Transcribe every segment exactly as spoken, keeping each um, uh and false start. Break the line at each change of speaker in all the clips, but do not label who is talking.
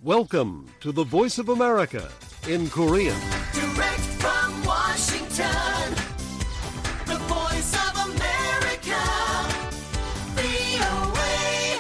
Welcome to the Voice of America in Korean.
Direct from Washington, the Voice of America, 브이오에이.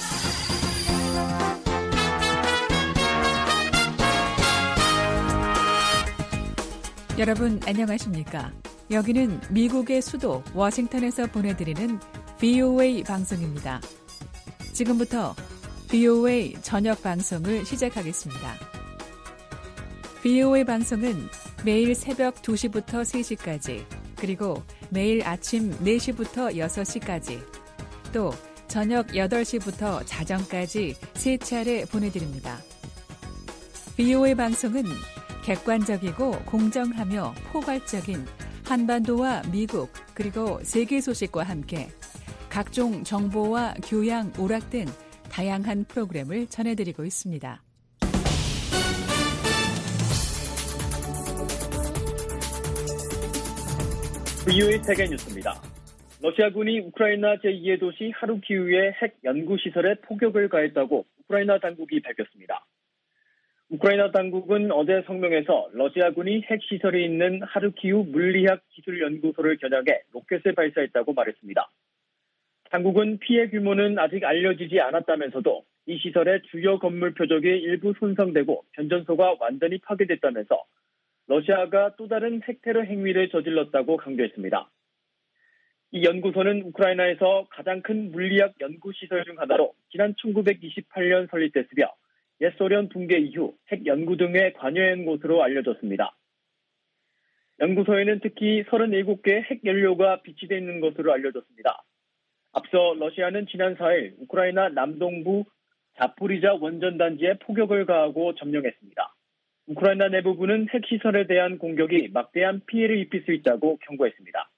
여러분 안녕하십니까? 여기는 미국의 수도 워싱턴에서 보내드리는 브이오에이 방송입니다. 지금부터 브이오에이 저녁 방송을 시작하겠습니다. 브이오에이 방송은 매일 새벽 두 시부터 세 시까지, 그리고 매일 아침 네 시부터 여섯 시까지, 또 저녁 여덟 시부터 자정까지 세 차례 보내드립니다. 브이오에이 방송은 객관적이고 공정하며 포괄적인 한반도와 미국 그리고 세계 소식과 함께 각종 정보와 교양, 오락 등 다양한 프로그램을 전해드리고 있습니다.
브이오에이 세계 뉴스입니다. 러시아군이 우크라이나 제이의 도시 하루키우의 핵 연구시설에 포격을 가했다고 우크라이나 당국이 밝혔습니다. 우크라이나 당국은 어제 성명에서 러시아군이 핵시설이 있는 하루키우 물리학 기술연구소를 겨냥해 로켓을 발사했다고 말했습니다. 당국은 피해 규모는 아직 알려지지 않았다면서도 이 시설의 주요 건물 표적이 일부 손상되고 변전소가 완전히 파괴됐다면서 러시아가 또 다른 핵테러 행위를 저질렀다고 강조했습니다. 이 연구소는 우크라이나에서 가장 큰 물리학 연구시설 중 하나로 지난 천구백이십팔 년 설립됐으며 옛 소련 붕괴 이후 핵 연구 등에 관여한 곳으로 알려졌습니다. 연구소에는 특히 서른일곱 개의 핵 연료가 비치되어 있는 것으로 알려졌습니다. 앞서 러시아는 지난 사 일 우크라이나 남동부 자포리자 원전단지에 포격을 가하고 점령했습니다. 우크라이나 내부부는 핵시설에 대한 공격이 막대한 피해를 입힐 수 있다고 경고했습니다.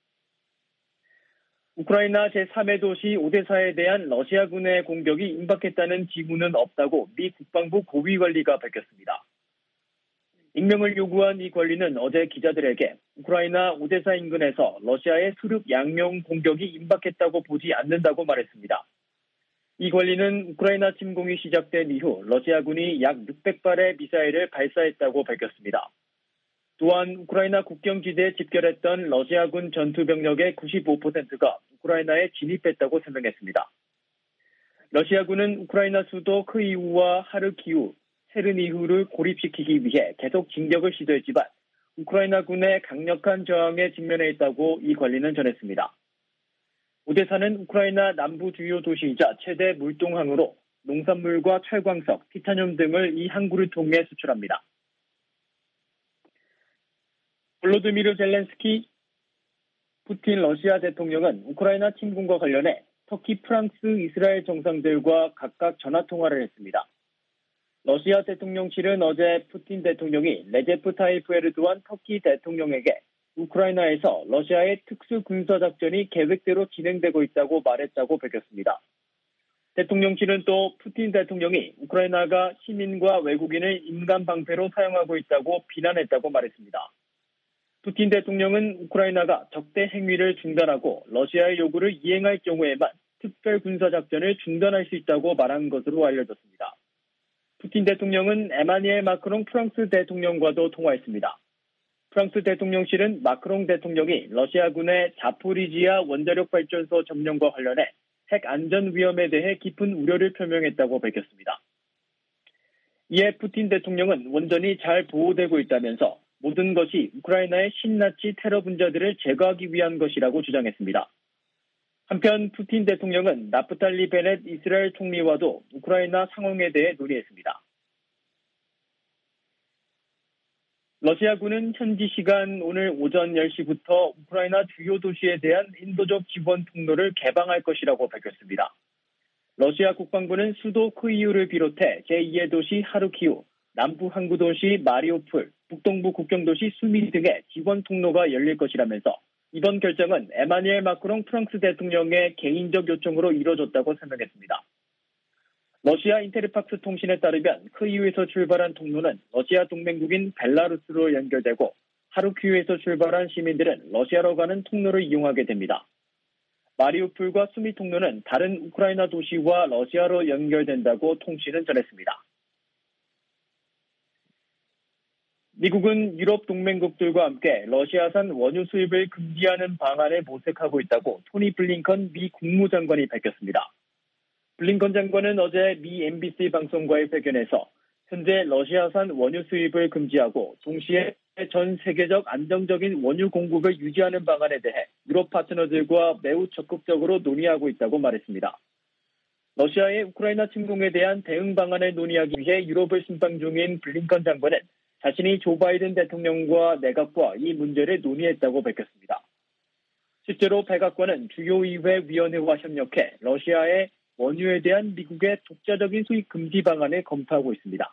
우크라이나 제삼의 도시 오데사에 대한 러시아군의 공격이 임박했다는 징후는 없다고 미 국방부 고위 관리가 밝혔습니다. 익명을 요구한 이 관리는 어제 기자들에게 우크라이나 오데사 인근에서 러시아의 수륙 양용 공격이 임박했다고 보지 않는다고 말했습니다. 이 관리는 우크라이나 침공이 시작된 이후 러시아군이 약 육백 발의 미사일을 발사했다고 밝혔습니다. 또한 우크라이나 국경지대에 집결했던 러시아군 전투병력의 구십오 퍼센트가 우크라이나에 진입했다고 설명했습니다. 러시아군은 우크라이나 수도 크이우와 하르키우, 체르니후를 고립시키기 위해 계속 진격을 시도했지만 우크라이나군의 강력한 저항에 직면해 있다고 이 관리는 전했습니다. 오데사는 우크라이나 남부 주요 도시이자 최대 물동항으로 농산물과 철광석, 티타늄 등을 이 항구를 통해 수출합니다. 볼로드미르 젤렌스키 푸틴 러시아 대통령은 우크라이나 침공과 관련해 터키, 프랑스, 이스라엘 정상들과 각각 전화통화를 했습니다. 러시아 대통령실은 어제 푸틴 대통령이 레제프 타이프 에르도안 터키 대통령에게 우크라이나에서 러시아의 특수 군사작전이 계획대로 진행되고 있다고 말했다고 밝혔습니다. 대통령실은 또 푸틴 대통령이 우크라이나가 시민과 외국인을 인간 방패로 사용하고 있다고 비난했다고 말했습니다. 푸틴 대통령은 우크라이나가 적대 행위를 중단하고 러시아의 요구를 이행할 경우에만 특별 군사작전을 중단할 수 있다고 말한 것으로 알려졌습니다. 푸틴 대통령은 에마니엘 마크롱 프랑스 대통령과도 통화했습니다. 프랑스 대통령실은 마크롱 대통령이 러시아군의 자포리지아 원자력 발전소 점령과 관련해 핵 안전 위험에 대해 깊은 우려를 표명했다고 밝혔습니다. 이에 푸틴 대통령은 원전이 잘 보호되고 있다면서 모든 것이 우크라이나의 신나치 테러 분자들을 제거하기 위한 것이라고 주장했습니다. 한편 푸틴 대통령은 나프탈리 베넷 이스라엘 총리와도 우크라이나 상황에 대해 논의했습니다. 러시아군은 현지 시간 오늘 오전 열 시부터 우크라이나 주요 도시에 대한 인도적 지원 통로를 개방할 것이라고 밝혔습니다. 러시아 국방부는 수도 크이우를 비롯해 제이의 도시 하루키우, 남부 항구 도시 마리오폴, 북동부 국경도시 수미 등의 지원 통로가 열릴 것이라면서 이번 결정은 에마니엘 마크롱 프랑스 대통령의 개인적 요청으로 이뤄졌다고 설명했습니다. 러시아 인테르팍스 통신에 따르면 크이우에서 출발한 통로는 러시아 동맹국인 벨라루스로 연결되고 하루키우에서 출발한 시민들은 러시아로 가는 통로를 이용하게 됩니다. 마리우폴과 수미 통로는 다른 우크라이나 도시와 러시아로 연결된다고 통신은 전했습니다. 미국은 유럽 동맹국들과 함께 러시아산 원유 수입을 금지하는 방안을 모색하고 있다고 토니 블링컨 미 국무장관이 밝혔습니다. 블링컨 장관은 어제 미 엠비씨 방송과의 회견에서 현재 러시아산 원유 수입을 금지하고 동시에 전 세계적 안정적인 원유 공급을 유지하는 방안에 대해 유럽 파트너들과 매우 적극적으로 논의하고 있다고 말했습니다. 러시아의 우크라이나 침공에 대한 대응 방안을 논의하기 위해 유럽을 순방 중인 블링컨 장관은 자신이 조 바이든 대통령과 내각과 이 문제를 논의했다고 밝혔습니다. 실제로 백악관은 주요 의회 위원회와 협력해 러시아의 원유에 대한 미국의 독자적인 수입 금지 방안을 검토하고 있습니다.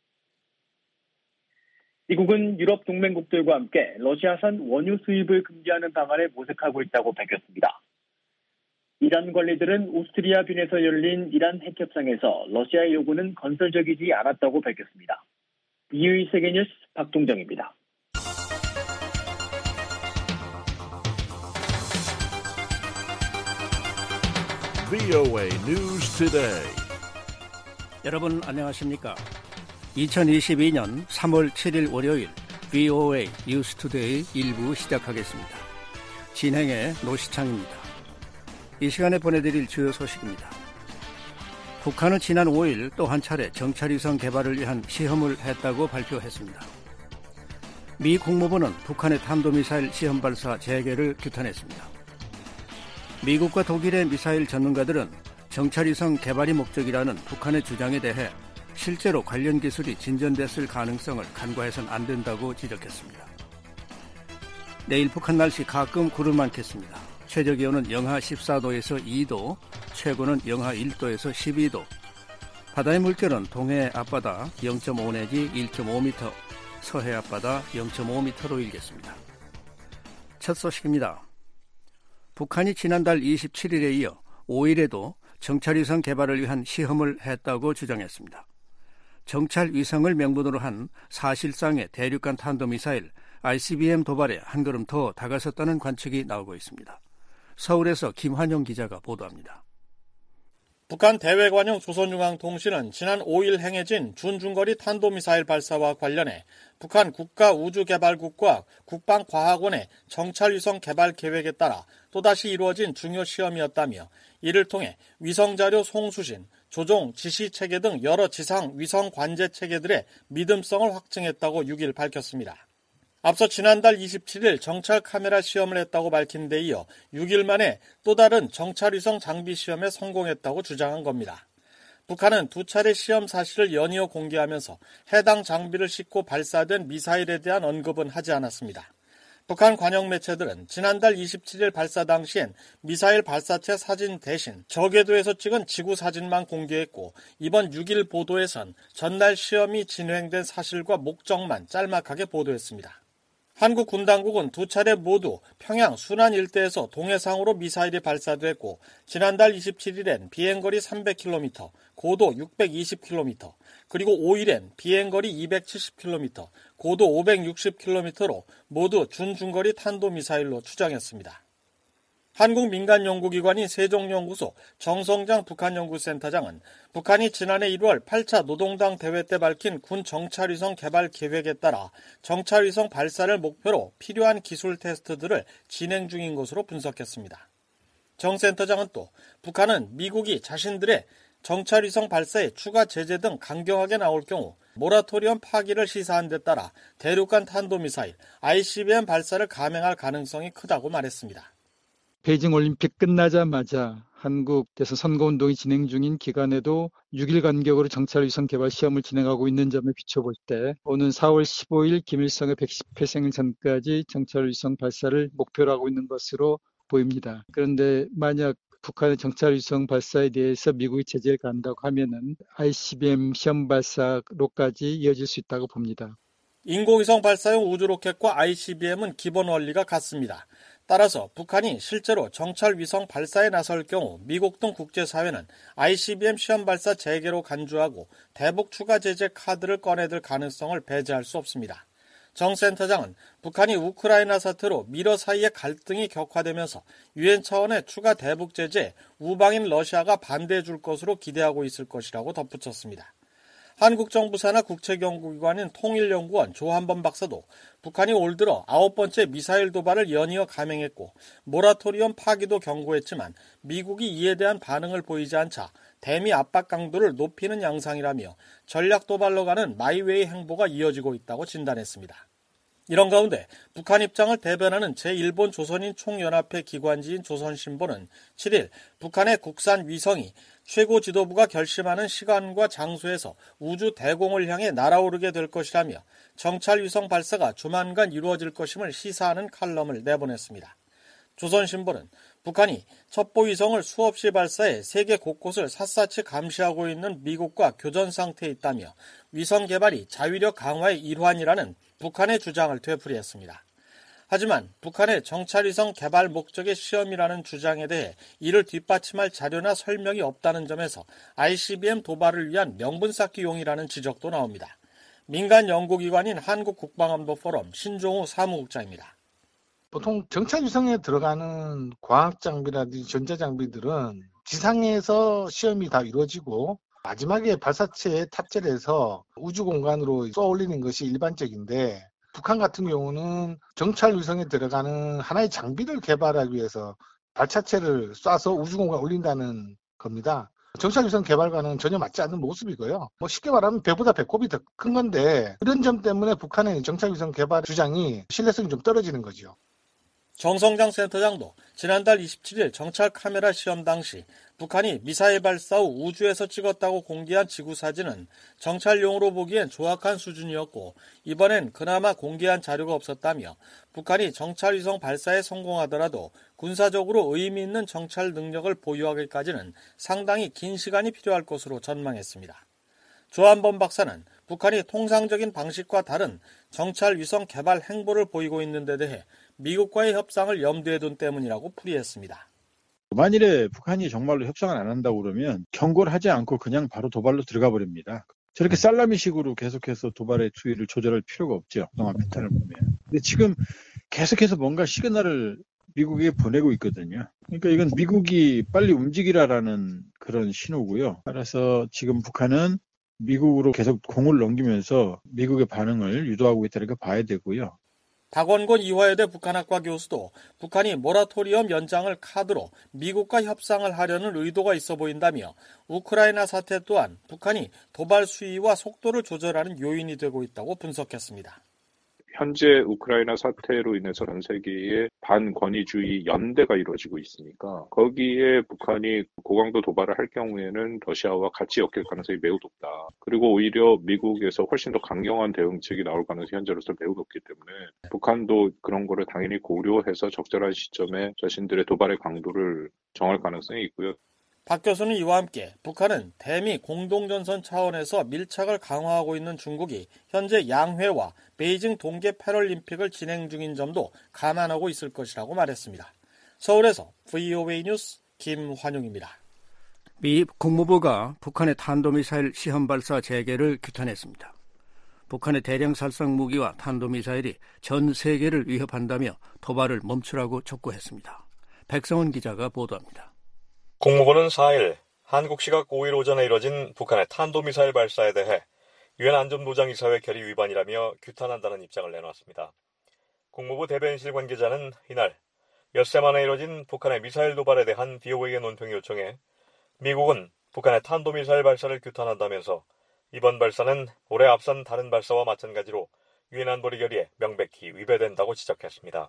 미국은 유럽 동맹국들과 함께 러시아산 원유 수입을 금지하는 방안을 모색하고 있다고 밝혔습니다. 이란 관리들은 오스트리아 빈에서 열린 이란 핵 협상에서 러시아의 요구는 건설적이지 않았다고 밝혔습니다. 이의 세계뉴스 박동정입니다.
브이오에이 News Today.
여러분 안녕하십니까? 이천이십이년 삼월 칠일 월요일 브이오에이 뉴스 투데이 일부 시작하겠습니다. 진행의 노시창입니다. 이 시간에 보내드릴 주요 소식입니다. 북한은 지난 오일 또 한 차례 정찰위성 개발을 위한 시험을 했다고 발표했습니다. 미 국무부는 북한의 탄도미사일 시험 발사 재개를 규탄했습니다. 미국과 독일의 미사일 전문가들은 정찰위성 개발이 목적이라는 북한의 주장에 대해 실제로 관련 기술이 진전됐을 가능성을 간과해서는 안 된다고 지적했습니다. 내일 북한 날씨 가끔 구름 많겠습니다. 최저기온은 영하 십사도에서 이도, 최고는 영하 일도에서 십이도. 바다의 물결은 동해 앞바다 영점오 내지 일점오 미터, 서해 앞바다 영점오 미터로 일겠습니다. 첫 소식입니다. 북한이 지난달 이십칠일에 이어 오일에도 정찰위성 개발을 위한 시험을 했다고 주장했습니다. 정찰위성을 명분으로 한 사실상의 대륙간 탄도미사일 아이씨비엠 도발에 한 걸음 더 다가섰다는 관측이 나오고 있습니다. 서울에서 김환영 기자가 보도합니다.
북한 대외관용 조선중앙통신은 지난 오일 행해진 준중거리 탄도미사일 발사와 관련해 북한 국가우주개발국과 국방과학원의 정찰위성 개발 계획에 따라 또다시 이루어진 중요 시험이었다며 이를 통해 위성자료 송수신, 조종, 지시체계 등 여러 지상 위성 관제 체계들의 믿음성을 확증했다고 육일 밝혔습니다. 앞서 지난달 이십칠일 정찰 카메라 시험을 했다고 밝힌 데 이어 육일 만에 또 다른 정찰위성 장비 시험에 성공했다고 주장한 겁니다. 북한은 두 차례 시험 사실을 연이어 공개하면서 해당 장비를 싣고 발사된 미사일에 대한 언급은 하지 않았습니다. 북한 관영 매체들은 지난달 이십칠일 발사 당시엔 미사일 발사체 사진 대신 저궤도에서 찍은 지구 사진만 공개했고 이번 육일 보도에선 전날 시험이 진행된 사실과 목적만 짤막하게 보도했습니다. 한국 군 당국은 두 차례 모두 평양 순안 일대에서 동해상으로 미사일이 발사됐고 지난달 이십칠일엔 비행거리 삼백 킬로미터, 고도 육백이십 킬로미터, 그리고 오일엔 비행거리 이백칠십 킬로미터, 고도 오백육십 킬로미터로 모두 준중거리 탄도미사일로 추정했습니다. 한국 민간연구기관인 세종연구소 정성장 북한연구센터장은 북한이 지난해 일월 팔 차 노동당 대회 때 밝힌 군 정찰위성 개발 계획에 따라 정찰위성 발사를 목표로 필요한 기술 테스트들을 진행 중인 것으로 분석했습니다. 정 센터장은 또 북한은 미국이 자신들의 정찰위성 발사에 추가 제재 등 강경하게 나올 경우 모라토리엄 파기를 시사한 데 따라 대륙간 탄도미사일 아이씨비엠 발사를 감행할 가능성이 크다고 말했습니다.
베이징 올림픽 끝나자마자 한국에서 선거운동이 진행 중인 기간에도 육일 간격으로 정찰위성 개발 시험을 진행하고 있는 점에 비춰볼 때 오는 사월 십오일 김일성의 백십 회 생일 전까지 정찰위성 발사를 목표로 하고 있는 것으로 보입니다. 그런데 만약 북한의 정찰위성 발사에 대해서 미국이 제재를 간다고 하면은 아이씨비엠 시험 발사로까지 이어질 수 있다고 봅니다.
인공위성 발사용 우주로켓과 아이씨비엠은 기본 원리가 같습니다. 따라서 북한이 실제로 정찰위성 발사에 나설 경우 미국 등 국제사회는 아이씨비엠 시험 발사 재개로 간주하고 대북 추가 제재 카드를 꺼내들 가능성을 배제할 수 없습니다. 정 센터장은 북한이 우크라이나 사태로 미러 사이의 갈등이 격화되면서 유엔 차원의 추가 대북 제재에 우방인 러시아가 반대해 줄 것으로 기대하고 있을 것이라고 덧붙였습니다. 한국 정부 산하 국책연구기관인 통일연구원 조한범 박사도 북한이 올 들어 아홉 번째 미사일 도발을 연이어 감행했고 모라토리엄 파기도 경고했지만 미국이 이에 대한 반응을 보이지 않자 대미 압박 강도를 높이는 양상이라며 전략 도발로 가는 마이웨이 행보가 이어지고 있다고 진단했습니다. 이런 가운데 북한 입장을 대변하는 제일본 조선인 총연합회 기관지인 조선신보는 칠 일 북한의 국산 위성이 최고 지도부가 결심하는 시간과 장소에서 우주 대공을 향해 날아오르게 될 것이라며 정찰 위성 발사가 조만간 이루어질 것임을 시사하는 칼럼을 내보냈습니다. 조선신보는 북한이 첩보위성을 수없이 발사해 세계 곳곳을 샅샅이 감시하고 있는 미국과 교전 상태에 있다며 위성 개발이 자위력 강화의 일환이라는 북한의 주장을 되풀이했습니다. 하지만 북한의 정찰위성 개발 목적의 시험이라는 주장에 대해 이를 뒷받침할 자료나 설명이 없다는 점에서 아이씨비엠 도발을 위한 명분 쌓기용이라는 지적도 나옵니다. 민간 연구기관인 한국국방안보포럼 신종우 사무국장입니다.
보통 정찰위성에 들어가는 과학장비라든지 전자장비들은 지상에서 시험이 다 이루어지고 마지막에 발사체에 탑재를 해서 우주공간으로 쏘아 올리는 것이 일반적인데 북한 같은 경우는 정찰위성에 들어가는 하나의 장비를 개발하기 위해서 발사체를 쏴서 우주공간에 올린다는 겁니다. 정찰위성 개발과는 전혀 맞지 않는 모습이고요. 뭐 쉽게 말하면 배보다 배꼽이 더 큰 건데 이런 점 때문에 북한의 정찰위성 개발 주장이 신뢰성이 좀 떨어지는 거죠.
정성장 센터장도 지난달 이십칠 일 정찰 카메라 시험 당시 북한이 미사일 발사 후 우주에서 찍었다고 공개한 지구 사진은 정찰용으로 보기엔 조악한 수준이었고 이번엔 그나마 공개한 자료가 없었다며 북한이 정찰위성 발사에 성공하더라도 군사적으로 의미 있는 정찰 능력을 보유하기까지는 상당히 긴 시간이 필요할 것으로 전망했습니다. 조한범 박사는 북한이 통상적인 방식과 다른 정찰 위성 개발 행보를 보이고 있는 데 대해 미국과의 협상을 염두에 둔 때문이라고 풀이했습니다.
만일에 북한이 정말로 협상을 안 한다고 그러면 경고를 하지 않고 그냥 바로 도발로 들어가 버립니다. 저렇게 살라미식으로 계속해서 도발의 수위를 조절할 필요가 없죠. 그동안 패턴을 보면. 근데 지금 계속해서 뭔가 시그널을 미국에 보내고 있거든요. 그러니까 이건 미국이 빨리 움직이라라는 그런 신호고요. 따라서 지금 북한은 미국으로 계속 공을 넘기면서 미국의 반응을 유도하고 있다는 걸 봐야 되고요.
박원곤 이화여대 북한학과 교수도 북한이 모라토리엄 연장을 카드로 미국과 협상을 하려는 의도가 있어 보인다며 우크라이나 사태 또한 북한이 도발 수위와 속도를 조절하는 요인이 되고 있다고 분석했습니다.
현재 우크라이나 사태로 인해서 전 세계의 반권위주의 연대가 이루어지고 있으니까 거기에 북한이 고강도 도발을 할 경우에는 러시아와 같이 엮일 가능성이 매우 높다. 그리고 오히려 미국에서 훨씬 더 강경한 대응책이 나올 가능성이 현재로서 매우 높기 때문에 북한도 그런 거를 당연히 고려해서 적절한 시점에 자신들의 도발의 강도를 정할 가능성이 있고요.
박 교수는 이와 함께 북한은 대미 공동전선 차원에서 밀착을 강화하고 있는 중국이 현재 양회와 베이징 동계 패럴림픽을 진행 중인 점도 감안하고 있을 것이라고 말했습니다. 서울에서 브이오에이 뉴스 김환용입니다.
미 국무부가 북한의 탄도미사일 시험 발사 재개를 규탄했습니다. 북한의 대량 살상 무기와 탄도미사일이 전 세계를 위협한다며 도발을 멈추라고 촉구했습니다. 백성원 기자가 보도합니다.
국무부는 사 일 한국 시각 오 일 오전에 이뤄진 북한의 탄도미사일 발사에 대해 유엔 안전보장이사회 결의 위반이라며 규탄한다는 입장을 내놨습니다. 국무부 대변인실 관계자는 이날 엿새 만에 이뤄진 북한의 미사일 도발에 대한 브이오에이의 논평 요청에 미국은 북한의 탄도미사일 발사를 규탄한다면서 이번 발사는 올해 앞선 다른 발사와 마찬가지로 유엔 안보리 결의에 명백히 위배된다고 지적했습니다.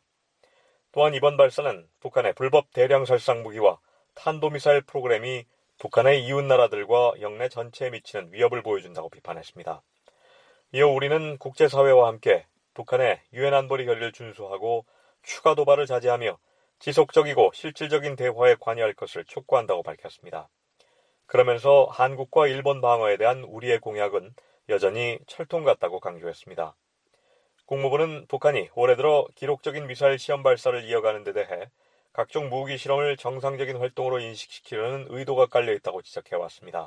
또한 이번 발사는 북한의 불법 대량 살상 무기와 탄도미사일 프로그램이 북한의 이웃나라들과 영내 전체에 미치는 위협을 보여준다고 비판했습니다. 이어 우리는 국제사회와 함께 북한의 유엔 안보리 결의를 준수하고 추가 도발을 자제하며 지속적이고 실질적인 대화에 관여할 것을 촉구한다고 밝혔습니다. 그러면서 한국과 일본 방어에 대한 우리의 공약은 여전히 철통 같다고 강조했습니다. 국무부는 북한이 올해 들어 기록적인 미사일 시험 발사를 이어가는 데 대해 각종 무기 실험을 정상적인 활동으로 인식시키려는 의도가 깔려있다고 지적해왔습니다.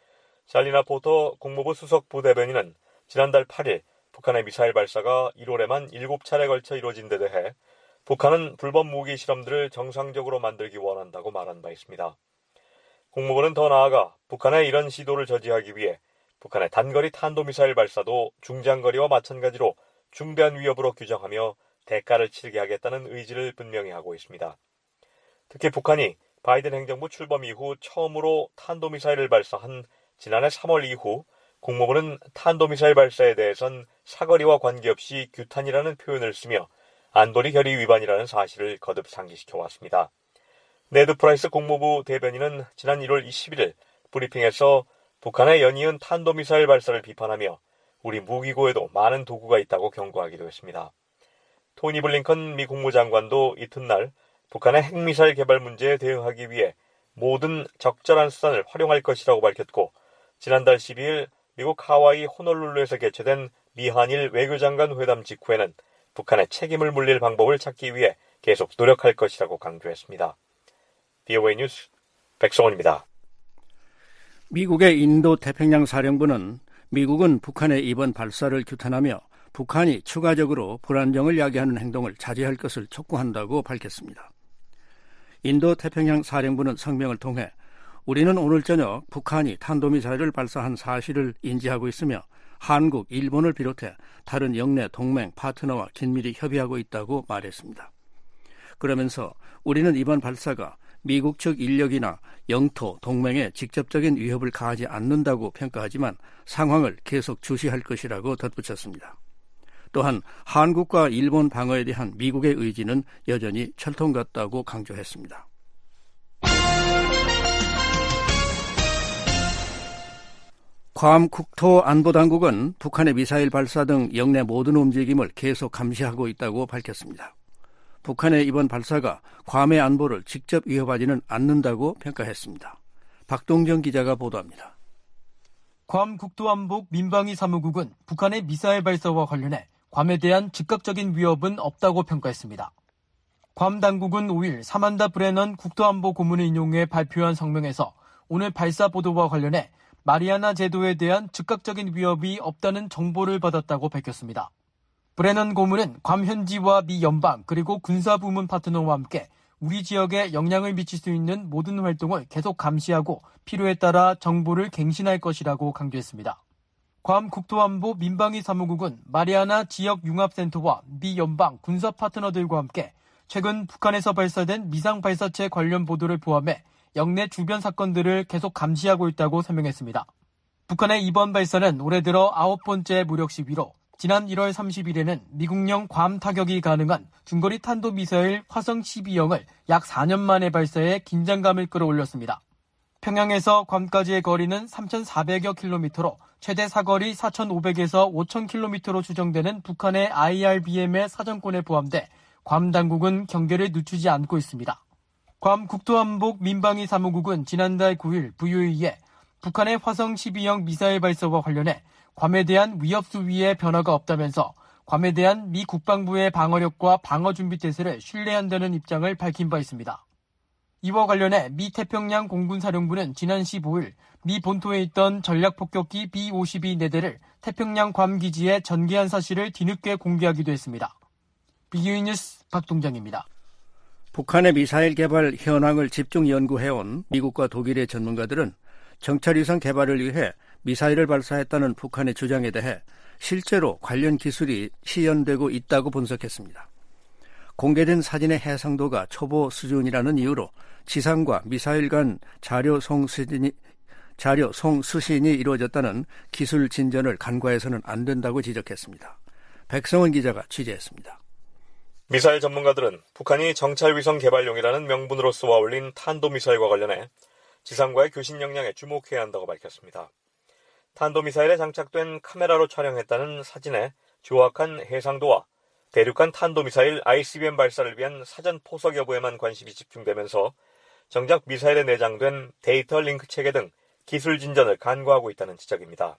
잘리나 포터 국무부 수석 부대변인은 지난달 팔 일 북한의 미사일 발사가 일월에만 일곱 차례 걸쳐 이루어진 데 대해 북한은 불법 무기 실험들을 정상적으로 만들기 원한다고 말한 바 있습니다. 국무부는 더 나아가 북한의 이런 시도를 저지하기 위해 북한의 단거리 탄도미사일 발사도 중장거리와 마찬가지로 중대한 위협으로 규정하며 대가를 치르게 하겠다는 의지를 분명히 하고 있습니다. 특히 북한이 바이든 행정부 출범 이후 처음으로 탄도미사일을 발사한 지난해 삼월 이후 국무부는 탄도미사일 발사에 대해선 사거리와 관계없이 규탄이라는 표현을 쓰며 안보리 결의 위반이라는 사실을 거듭 상기시켜왔습니다. 네드 프라이스 국무부 대변인은 지난 일월 이십일일 브리핑에서 북한의 연이은 탄도미사일 발사를 비판하며 우리 무기고에도 많은 도구가 있다고 경고하기도 했습니다. 토니 블링컨 미 국무장관도 이튿날 북한의 핵미사일 개발 문제에 대응하기 위해 모든 적절한 수단을 활용할 것이라고 밝혔고 지난달 십이일 미국 하와이 호놀룰루에서 개최된 미한일 외교장관 회담 직후에는 북한의 책임을 물릴 방법을 찾기 위해 계속 노력할 것이라고 강조했습니다. 비오에이 뉴스 백성원입니다.
미국의 인도태평양 사령부는 미국은 북한의 이번 발사를 규탄하며 북한이 추가적으로 불안정을 야기하는 행동을 자제할 것을 촉구한다고 밝혔습니다. 인도태평양 사령부는 성명을 통해 우리는 오늘 저녁 북한이 탄도미사일을 발사한 사실을 인지하고 있으며 한국, 일본을 비롯해 다른 영내 동맹, 파트너와 긴밀히 협의하고 있다고 말했습니다. 그러면서 우리는 이번 발사가 미국 측 인력이나 영토, 동맹에 직접적인 위협을 가하지 않는다고 평가하지만 상황을 계속 주시할 것이라고 덧붙였습니다. 또한 한국과 일본 방어에 대한 미국의 의지는 여전히 철통 같다고 강조했습니다. 괌 국토안보당국은 북한의 미사일 발사 등 영내 모든 움직임을 계속 감시하고 있다고 밝혔습니다. 북한의 이번 발사가 괌의 안보를 직접 위협하지는 않는다고 평가했습니다. 박동정 기자가 보도합니다.
괌 국토안보 민방위 사무국은 북한의 미사일 발사와 관련해 괌에 대한 즉각적인 위협은 없다고 평가했습니다. 괌 당국은 오일 사만다 브레넌 국토안보 고문을 인용해 발표한 성명에서 오늘 발사 보도와 관련해 마리아나 제도에 대한 즉각적인 위협이 없다는 정보를 받았다고 밝혔습니다. 브레넌 고문은 괌 현지와 미 연방 그리고 군사부문 파트너와 함께 우리 지역에 영향을 미칠 수 있는 모든 활동을 계속 감시하고 필요에 따라 정보를 갱신할 것이라고 강조했습니다. 괌 국토안보 민방위 사무국은 마리아나 지역융합센터와 미 연방 군사 파트너들과 함께 최근 북한에서 발사된 미상 발사체 관련 보도를 포함해 영내 주변 사건들을 계속 감시하고 있다고 설명했습니다. 북한의 이번 발사는 올해 들어 아홉 번째 무력 시위로 지난 일월 삼십일에는 미국령 괌 타격이 가능한 중거리 탄도미사일 화성 십이형을 약 사 년 만에 발사해 긴장감을 끌어올렸습니다. 평양에서 괌까지의 거리는 삼천사백여 킬로미터로 최대 사거리 사천오백에서 오천 킬로미터로 추정되는 북한의 아이알비엠의 사정권에 포함돼 괌 당국은 경계를 늦추지 않고 있습니다. 괌 국토안보 민방위 사무국은 지난달 구일 브이오에이에 북한의 화성 십이형 미사일 발사와 관련해 괌에 대한 위협 수위에 변화가 없다면서 괌에 대한 미 국방부의 방어력과 방어 준비 태세를 신뢰한다는 입장을 밝힌 바 있습니다. 이와 관련해 미 태평양 공군사령부는 지난 십오일 미 본토에 있던 전략폭격기 비 오십이 네 대를 태평양 괌 기지에 전개한 사실을 뒤늦게 공개하기도 했습니다. 비오에이 뉴스 박동정입니다.
북한의 미사일 개발 현황을 집중 연구해온 미국과 독일의 전문가들은 정찰위성 개발을 위해 미사일을 발사했다는 북한의 주장에 대해 실제로 관련 기술이 시연되고 있다고 분석했습니다. 공개된 사진의 해상도가 초보 수준이라는 이유로 지상과 미사일 간 자료 송수신이, 자료 송수신이 이루어졌다는 기술 진전을 간과해서는 안 된다고 지적했습니다. 백성원 기자가 취재했습니다.
미사일 전문가들은 북한이 정찰위성 개발용이라는 명분으로 쏘아 올린 탄도미사일과 관련해 지상과의 교신 역량에 주목해야 한다고 밝혔습니다. 탄도미사일에 장착된 카메라로 촬영했다는 사진의 정확한 해상도와 대륙간 탄도미사일 아이씨비엠 발사를 위한 사전 포석 여부에만 관심이 집중되면서 정작 미사일에 내장된 데이터 링크 체계 등 기술 진전을 간과하고 있다는 지적입니다.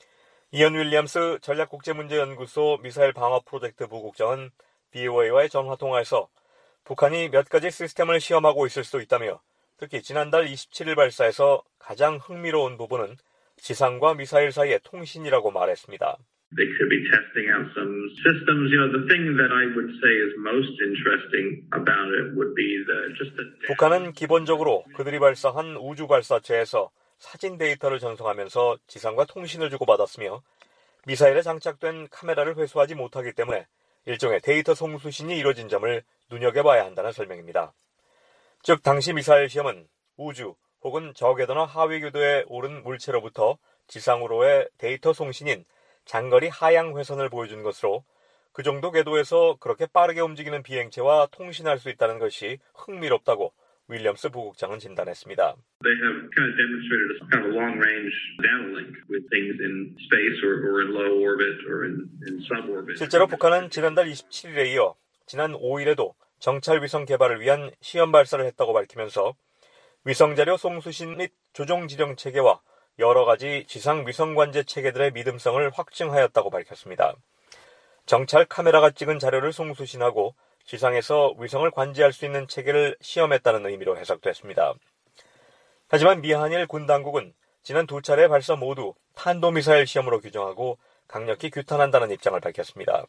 이언 윌리엄스 전략국제문제연구소 미사일 방어 프로젝트 부국장은 비오에이와의 전화통화에서 북한이 몇 가지 시스템을 시험하고 있을 수도 있다며 특히 지난달 이십칠일 발사에서 가장 흥미로운 부분은 지상과 미사일 사이의 통신이라고 말했습니다.
They could be testing out some systems. You know, the thing that I would say is most interesting about it would be the just the.
북한은 기본적으로 그들이 발사한 우주 발사체에서 사진 데이터를 전송하면서 지상과 통신을 주고받았으며 미사일에 장착된 카메라를 회수하지 못하기 때문에 일종의 데이터 송수신이 이루어진 점을 눈여겨봐야 한다는 설명입니다. 즉 당시 미사일 시험은 우주 혹은 저궤도나 하위 궤도에 오른 물체로부터 지상으로의 데이터 송신인 장거리 하향 회선을 보여준 것으로 그 정도 궤도에서 그렇게 빠르게 움직이는 비행체와 통신할 수 있다는 것이 흥미롭다고 윌리엄스 부국장은 진단했습니다.
They have kind of demonstrated a kind of a long-range downlink with things in space or, or in low orbit or in, in suborbit.
실제로 북한은 지난달 이십칠일에 이어 지난 오일에도 정찰 위성 개발을 위한 시험 발사를 했다고 밝히면서 위성 자료 송수신 및 조종 지령 체계와 여러 가지 지상 위성 관제 체계들의 믿음성을 확증하였다고 밝혔습니다. 정찰 카메라가 찍은 자료를 송수신하고 지상에서 위성을 관제할 수 있는 체계를 시험했다는 의미로 해석됐습니다. 하지만 미한일 군 당국은 지난 두 차례 발사 모두 탄도미사일 시험으로 규정하고 강력히 규탄한다는 입장을 밝혔습니다.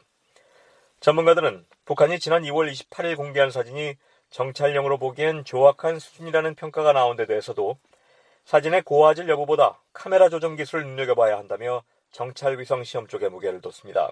전문가들은 북한이 지난 이월 이십팔일 공개한 사진이 정찰용으로 보기엔 조악한 수준이라는 평가가 나온 데 대해서도 사진의 고화질 여부보다 카메라 조정 기술을 눈여겨봐야 한다며 정찰 위성 시험 쪽에 무게를 뒀습니다.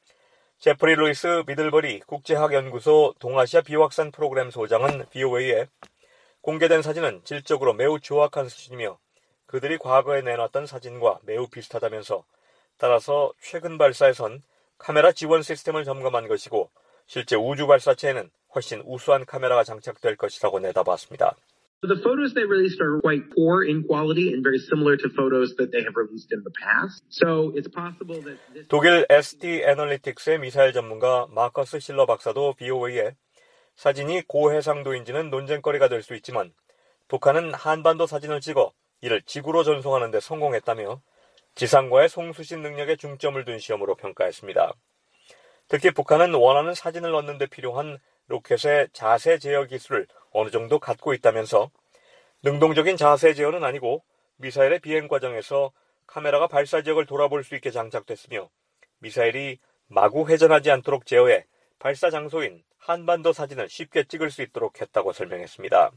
제프리 루이스 미들버리 국제학연구소 동아시아 비확산 프로그램 소장은 브이오에이에 공개된 사진은 질적으로 매우 조악한 수준이며 그들이 과거에 내놨던 사진과 매우 비슷하다면서 따라서 최근 발사에선 카메라 지원 시스템을 점검한 것이고 실제 우주 발사체에는 훨씬 우수한 카메라가 장착될 것이라고 내다봤습니다.
The photos they released are quite poor in quality and very similar to photos that they have released in the past. So it's possible that this...
독일 에스티 애널리틱스의 미사일 전문가 마커스 실러 박사도 브이오에이에 사진이 고해상도인지는 논쟁거리가 될 수 있지만 북한은 한반도 사진을 찍어 이를 지구로 전송하는 데 성공했다며 지상과의 송수신 능력에 중점을 둔 시험으로 평가했습니다. 특히 북한은 원하는 사진을 얻는 데 필요한 로켓의 자세 제어 기술을 어느 정도 갖고 있다면서 능동적인 자세 제어는 아니고 미사일의 비행 과정에서 카메라가 발사 지역을 돌아볼 수 있게 장착됐으며 미사일이 마구 회전하지 않도록 제어해 발사 장소인 한반도 사진을 쉽게 찍을 수 있도록 했다고 설명했습니다.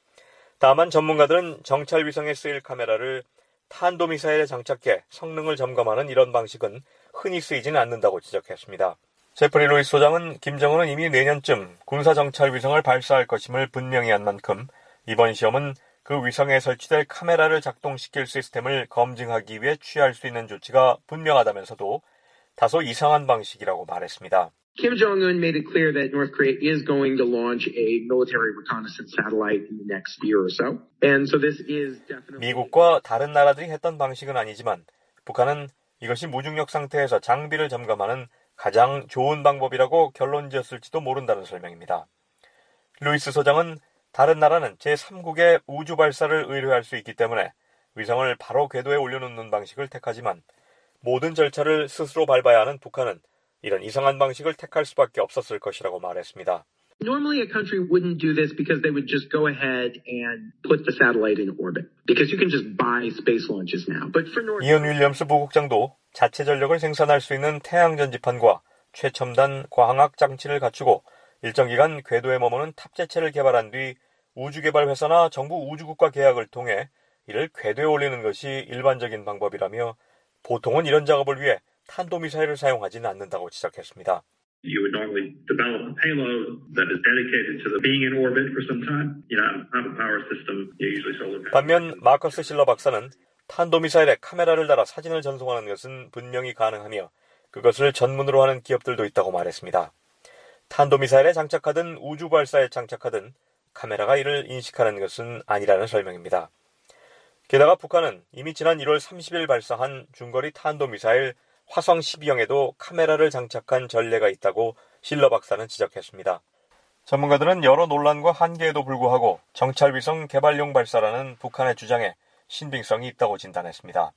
다만 전문가들은 정찰 위성에 쓰일 카메라를 탄도미사일에 장착해 성능을 점검하는 이런 방식은 흔히 쓰이지는 않는다고 지적했습니다. 제프리 루이스 소장은 김정은은 이미 내년쯤 군사정찰 위성을 발사할 것임을 분명히 한 만큼 이번 시험은 그 위성에 설치될 카메라를 작동시킬 시스템을 검증하기 위해 취할 수 있는 조치가 분명하다면서도 다소 이상한 방식이라고 말했습니다.
Kim Jong-un made it clear that North Korea is going to launch a military reconnaissance satellite in the next year or so. And so this is definitely...
미국과 다른 나라들이 했던 방식은 아니지만 북한은 이것이 무중력 상태에서 장비를 점검하는 가장 좋은 방법이라고 결론 지었을지도 모른다는 설명입니다. 루이스 소장은 다른 나라는 제삼국의 우주 발사를 의뢰할 수 있기 때문에 위성을 바로 궤도에 올려놓는 방식을 택하지만 모든 절차를 스스로 밟아야 하는 북한은 이런 이상한 방식을 택할 수밖에 없었을 것이라고 말했습니다.
Normally a country wouldn't do this because they would just go ahead and put the satellite in orbit because you can just buy space launches now. But for North
이언 윌리엄스 부국장도 자체 전력을 생산할 수 있는 태양 전지판과 최첨단 과학학 장치를 갖추고 일정 기간 궤도에 머무는 탑재체를 개발한 뒤 우주개발 회사나 정부 우주국과 계약을 통해 이를 궤도에 올리는 것이 일반적인 방법이라며 보통은 이런 작업을 위해 탄도미사일을 사용하지는 않는다고 지적했습니다.
You would normally develop a payload that is dedicated to the being in orbit for some time. You know, have a power system, usually solar power.
반면 마커스 실러 박사는 탄도미사일에 카메라를 달아 사진을 전송하는 것은 분명히 가능하며 그것을 전문으로 하는 기업들도 있다고 말했습니다. 탄도미사일에 장착하든 우주 발사에 장착하든 카메라가 이를 인식하는 것은 아니라는 설명입니다. 게다가 북한은 이미 지난 일월 삼십일 발사한 중거리 탄도미사일 화성 십이형에도 카메라를 장착한 전례가 있다고 실러 박사는 지적했습니다. 전문가들은 여러 논란과 한계에도 불구하고 정찰위성 개발용 발사라는 북한의 주장에 신빙성이 있다고 진단했습니다.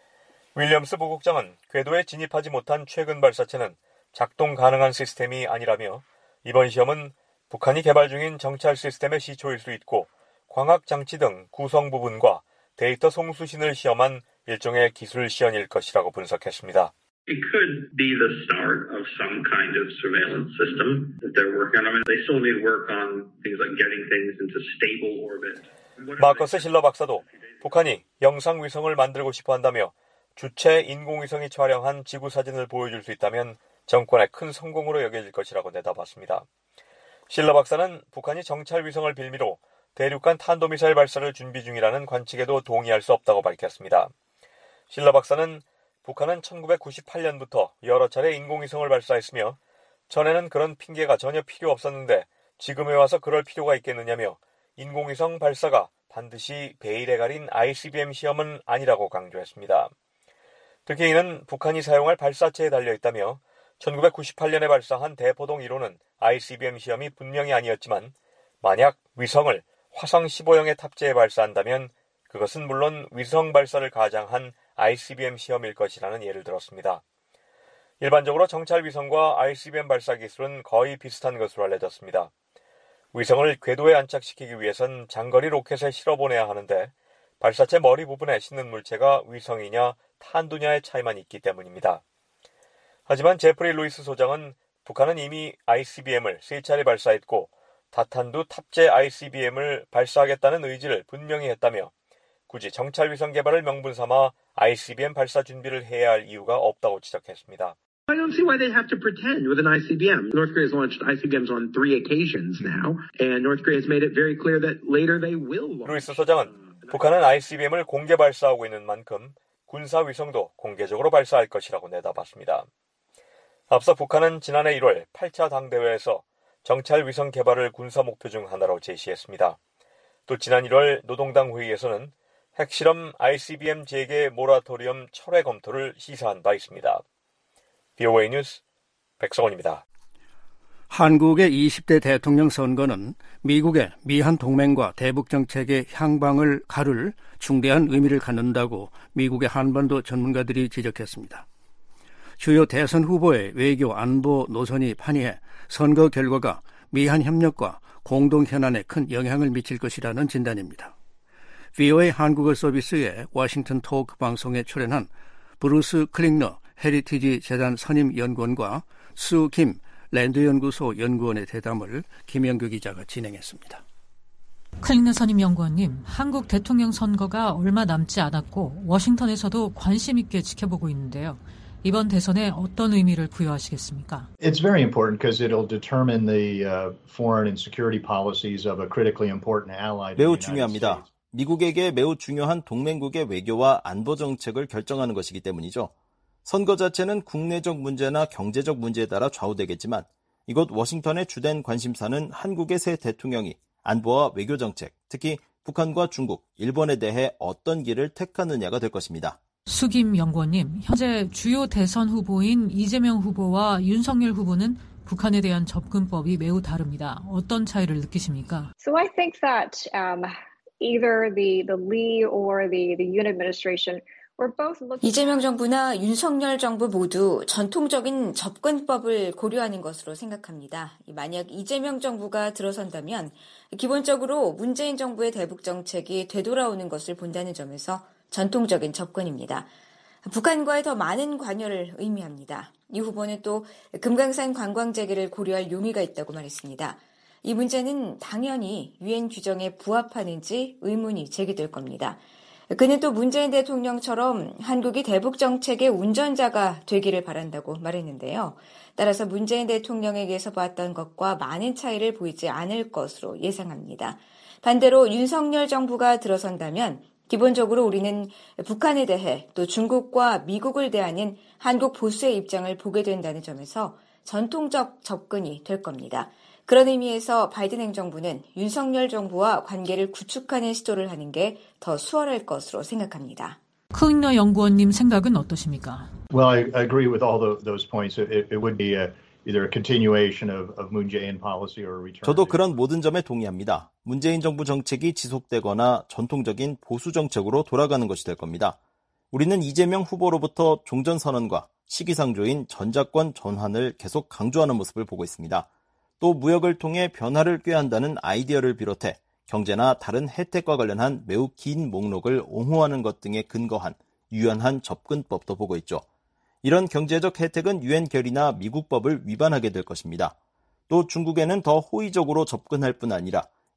윌리엄스 부국장은 궤도에 진입하지 못한 최근 발사체는 작동 가능한 시스템이 아니라며 이번 시험은 북한이 개발 중인 정찰 시스템의 시초일 수 있고 광학장치 등 구성 부분과 데이터 송수신을 시험한 일종의 기술 시연일 것이라고 분석했습니다.
It could be the start of some kind of surveillance system that they're working on. I mean, they still need work on things like getting things into stable orbit.
마커스 실러 박사도 북한이 영상위성을 만들고 싶어 한다며 주체 인공위성이 촬영한 지구 사진을 보여줄 수 있다면 정권의 큰 성공으로 여겨질 것이라고 내다봤습니다. 실러 박사는 북한이 정찰위성을 빌미로 대륙간 탄도미사일 발사를 준비 중이라는 관측에도 동의할 수 없다고 밝혔습니다. 실러 박사는 북한은 천구백구십팔 년부터 여러 차례 인공위성을 발사했으며 전에는 그런 핑계가 전혀 필요 없었는데 지금에 와서 그럴 필요가 있겠느냐며 인공위성 발사가 반드시 베일에 가린 아이씨비엠 시험은 아니라고 강조했습니다. 특히 이는 북한이 사용할 발사체에 달려있다며 천구백구십팔 년에 발사한 대포동 일 호는 아이씨비엠 시험이 분명히 아니었지만 만약 위성을 화성 십오형에 탑재해 발사한다면 그것은 물론 위성 발사를 가장한 아이씨비엠 시험일 것이라는 예를 들었습니다. 일반적으로 정찰위성과 아이씨비엠 발사 기술은 거의 비슷한 것으로 알려졌습니다. 위성을 궤도에 안착시키기 위해선 장거리 로켓에 실어보내야 하는데 발사체 머리 부분에 싣는 물체가 위성이냐 탄두냐의 차이만 있기 때문입니다. 하지만 제프리 루이스 소장은 북한은 이미 아이씨비엠을 세 차례 발사했고 다탄두 탑재 아이씨비엠을 발사하겠다는 의지를 분명히 했다며 굳이 정찰위성 개발을 명분 삼아 아이씨비엠 발사 준비를 해야 할 이유가 없다고 지적했습니다.
I don't see why they'd have to pretend with an 아이씨비엠. North Korea has launched 아이씨비엠s on three occasions now, and North Korea has made it very clear that later they will launch.
루이스 소장은 북한은 아이씨비엠을 공개 발사하고 있는 만큼 군사 위성도 공개적으로 발사할 것이라고 내다봤습니다. 앞서 북한은 지난해 일월 팔 차 당대회에서 정찰 위성 개발을 군사 목표 중 하나로 제시했습니다. 또 지난 일월 노동당 회의에서는 핵실험 아이씨비엠 재개 모라토리엄 철회 검토를 시사한 바 있습니다. 브이오에이 뉴스 백성원입니다.
한국의 이십 대 대통령 선거는 미국의 미한 동맹과 대북 정책의 향방을 가를 중대한 의미를 갖는다고 미국의 한반도 전문가들이 지적했습니다. 주요 대선 후보의 외교 안보 노선이 판이해 선거 결과가 미한 협력과 공동 현안에 큰 영향을 미칠 것이라는 진단입니다. 브이오에이 한국어 서비스의 워싱턴 토크 방송에 출연한 브루스 클링너 헤리티지 재단 선임 연구원과 수 김 랜드연구소 연구원의 대담을 김영규 기자가 진행했습니다.
클링너 선임 연구원님, 한국 대통령 선거가 얼마 남지 않았고 워싱턴에서도 관심 있게 지켜보고 있는데요. 이번 대선에 어떤 의미를 부여하시겠습니까?
It's very important because it'll determine the uh, foreign and security policies of a critically important ally.
매우 중요합니다. 미국에게 매우 중요한 동맹국의 외교와 안보 정책을 결정하는 것이기 때문이죠. 선거 자체는 국내적 문제나 경제적 문제에 따라 좌우되겠지만 이곳 워싱턴의 주된 관심사는 한국의 새 대통령이 안보와 외교 정책, 특히 북한과 중국, 일본에 대해 어떤 길을 택하느냐가 될 것입니다.
수김 연구원님, 현재 주요 대선 후보인 이재명 후보와 윤석열 후보는 북한에 대한 접근법이 매우 다릅니다. 어떤 차이를 느끼십니까?
So I think that um, either the the Lee or the the Yoon administration
이재명 정부나 윤석열 정부 모두 전통적인 접근법을 고려하는 것으로 생각합니다. 만약 이재명 정부가 들어선다면 기본적으로 문재인 정부의 대북 정책이 되돌아오는 것을 본다는 점에서 전통적인 접근입니다. 북한과의 더 많은 관여를 의미합니다. 이 후보는 또 금강산 관광 재개를 고려할 용의가 있다고 말했습니다. 이 문제는 당연히 유엔 규정에 부합하는지 의문이 제기될 겁니다. 그는 또 문재인 대통령처럼 한국이 대북 정책의 운전자가 되기를 바란다고 말했는데요. 따라서 문재인 대통령에게서 봤던 것과 많은 차이를 보이지 않을 것으로 예상합니다. 반대로 윤석열 정부가 들어선다면 기본적으로 우리는 북한에 대해 또 중국과 미국을 대하는 한국 보수의 입장을 보게 된다는 점에서 전통적 접근이 될 겁니다. 그런 의미에서 바이든 행정부는 윤석열 정부와 관계를 구축하는 시도를 하는 게 더 수월할 것으로 생각합니다.
클링너 연구원님 생각은 어떠십니까?
Well, I, I agree with all the, those points. It, it would be a, either a continuation of, of Moon Jae-in policy or a return.
저도 그런 모든 점에 동의합니다. 문재인 정부 정책이 지속되거나 전통적인 보수 정책으로 돌아가는 것이 될 겁니다. 우리는 이재명 후보로부터 종전선언과 시기상조인 전작권 전환을 계속 강조하는 모습을 보고 있습니다. 또 무역을 통해 변화를 꾀한다는 아이디어를 비롯해 경제나 다른 혜택과 관련한 매우 긴 목록을 옹호하는 것 등에 근거한 유연한 접근법도 보고 있죠. 이런 경제적 혜택은 유엔 결의나 미국 법을 위반하게 될 것입니다. 또 중국에는 더 호의적으로 접근할 뿐 아니라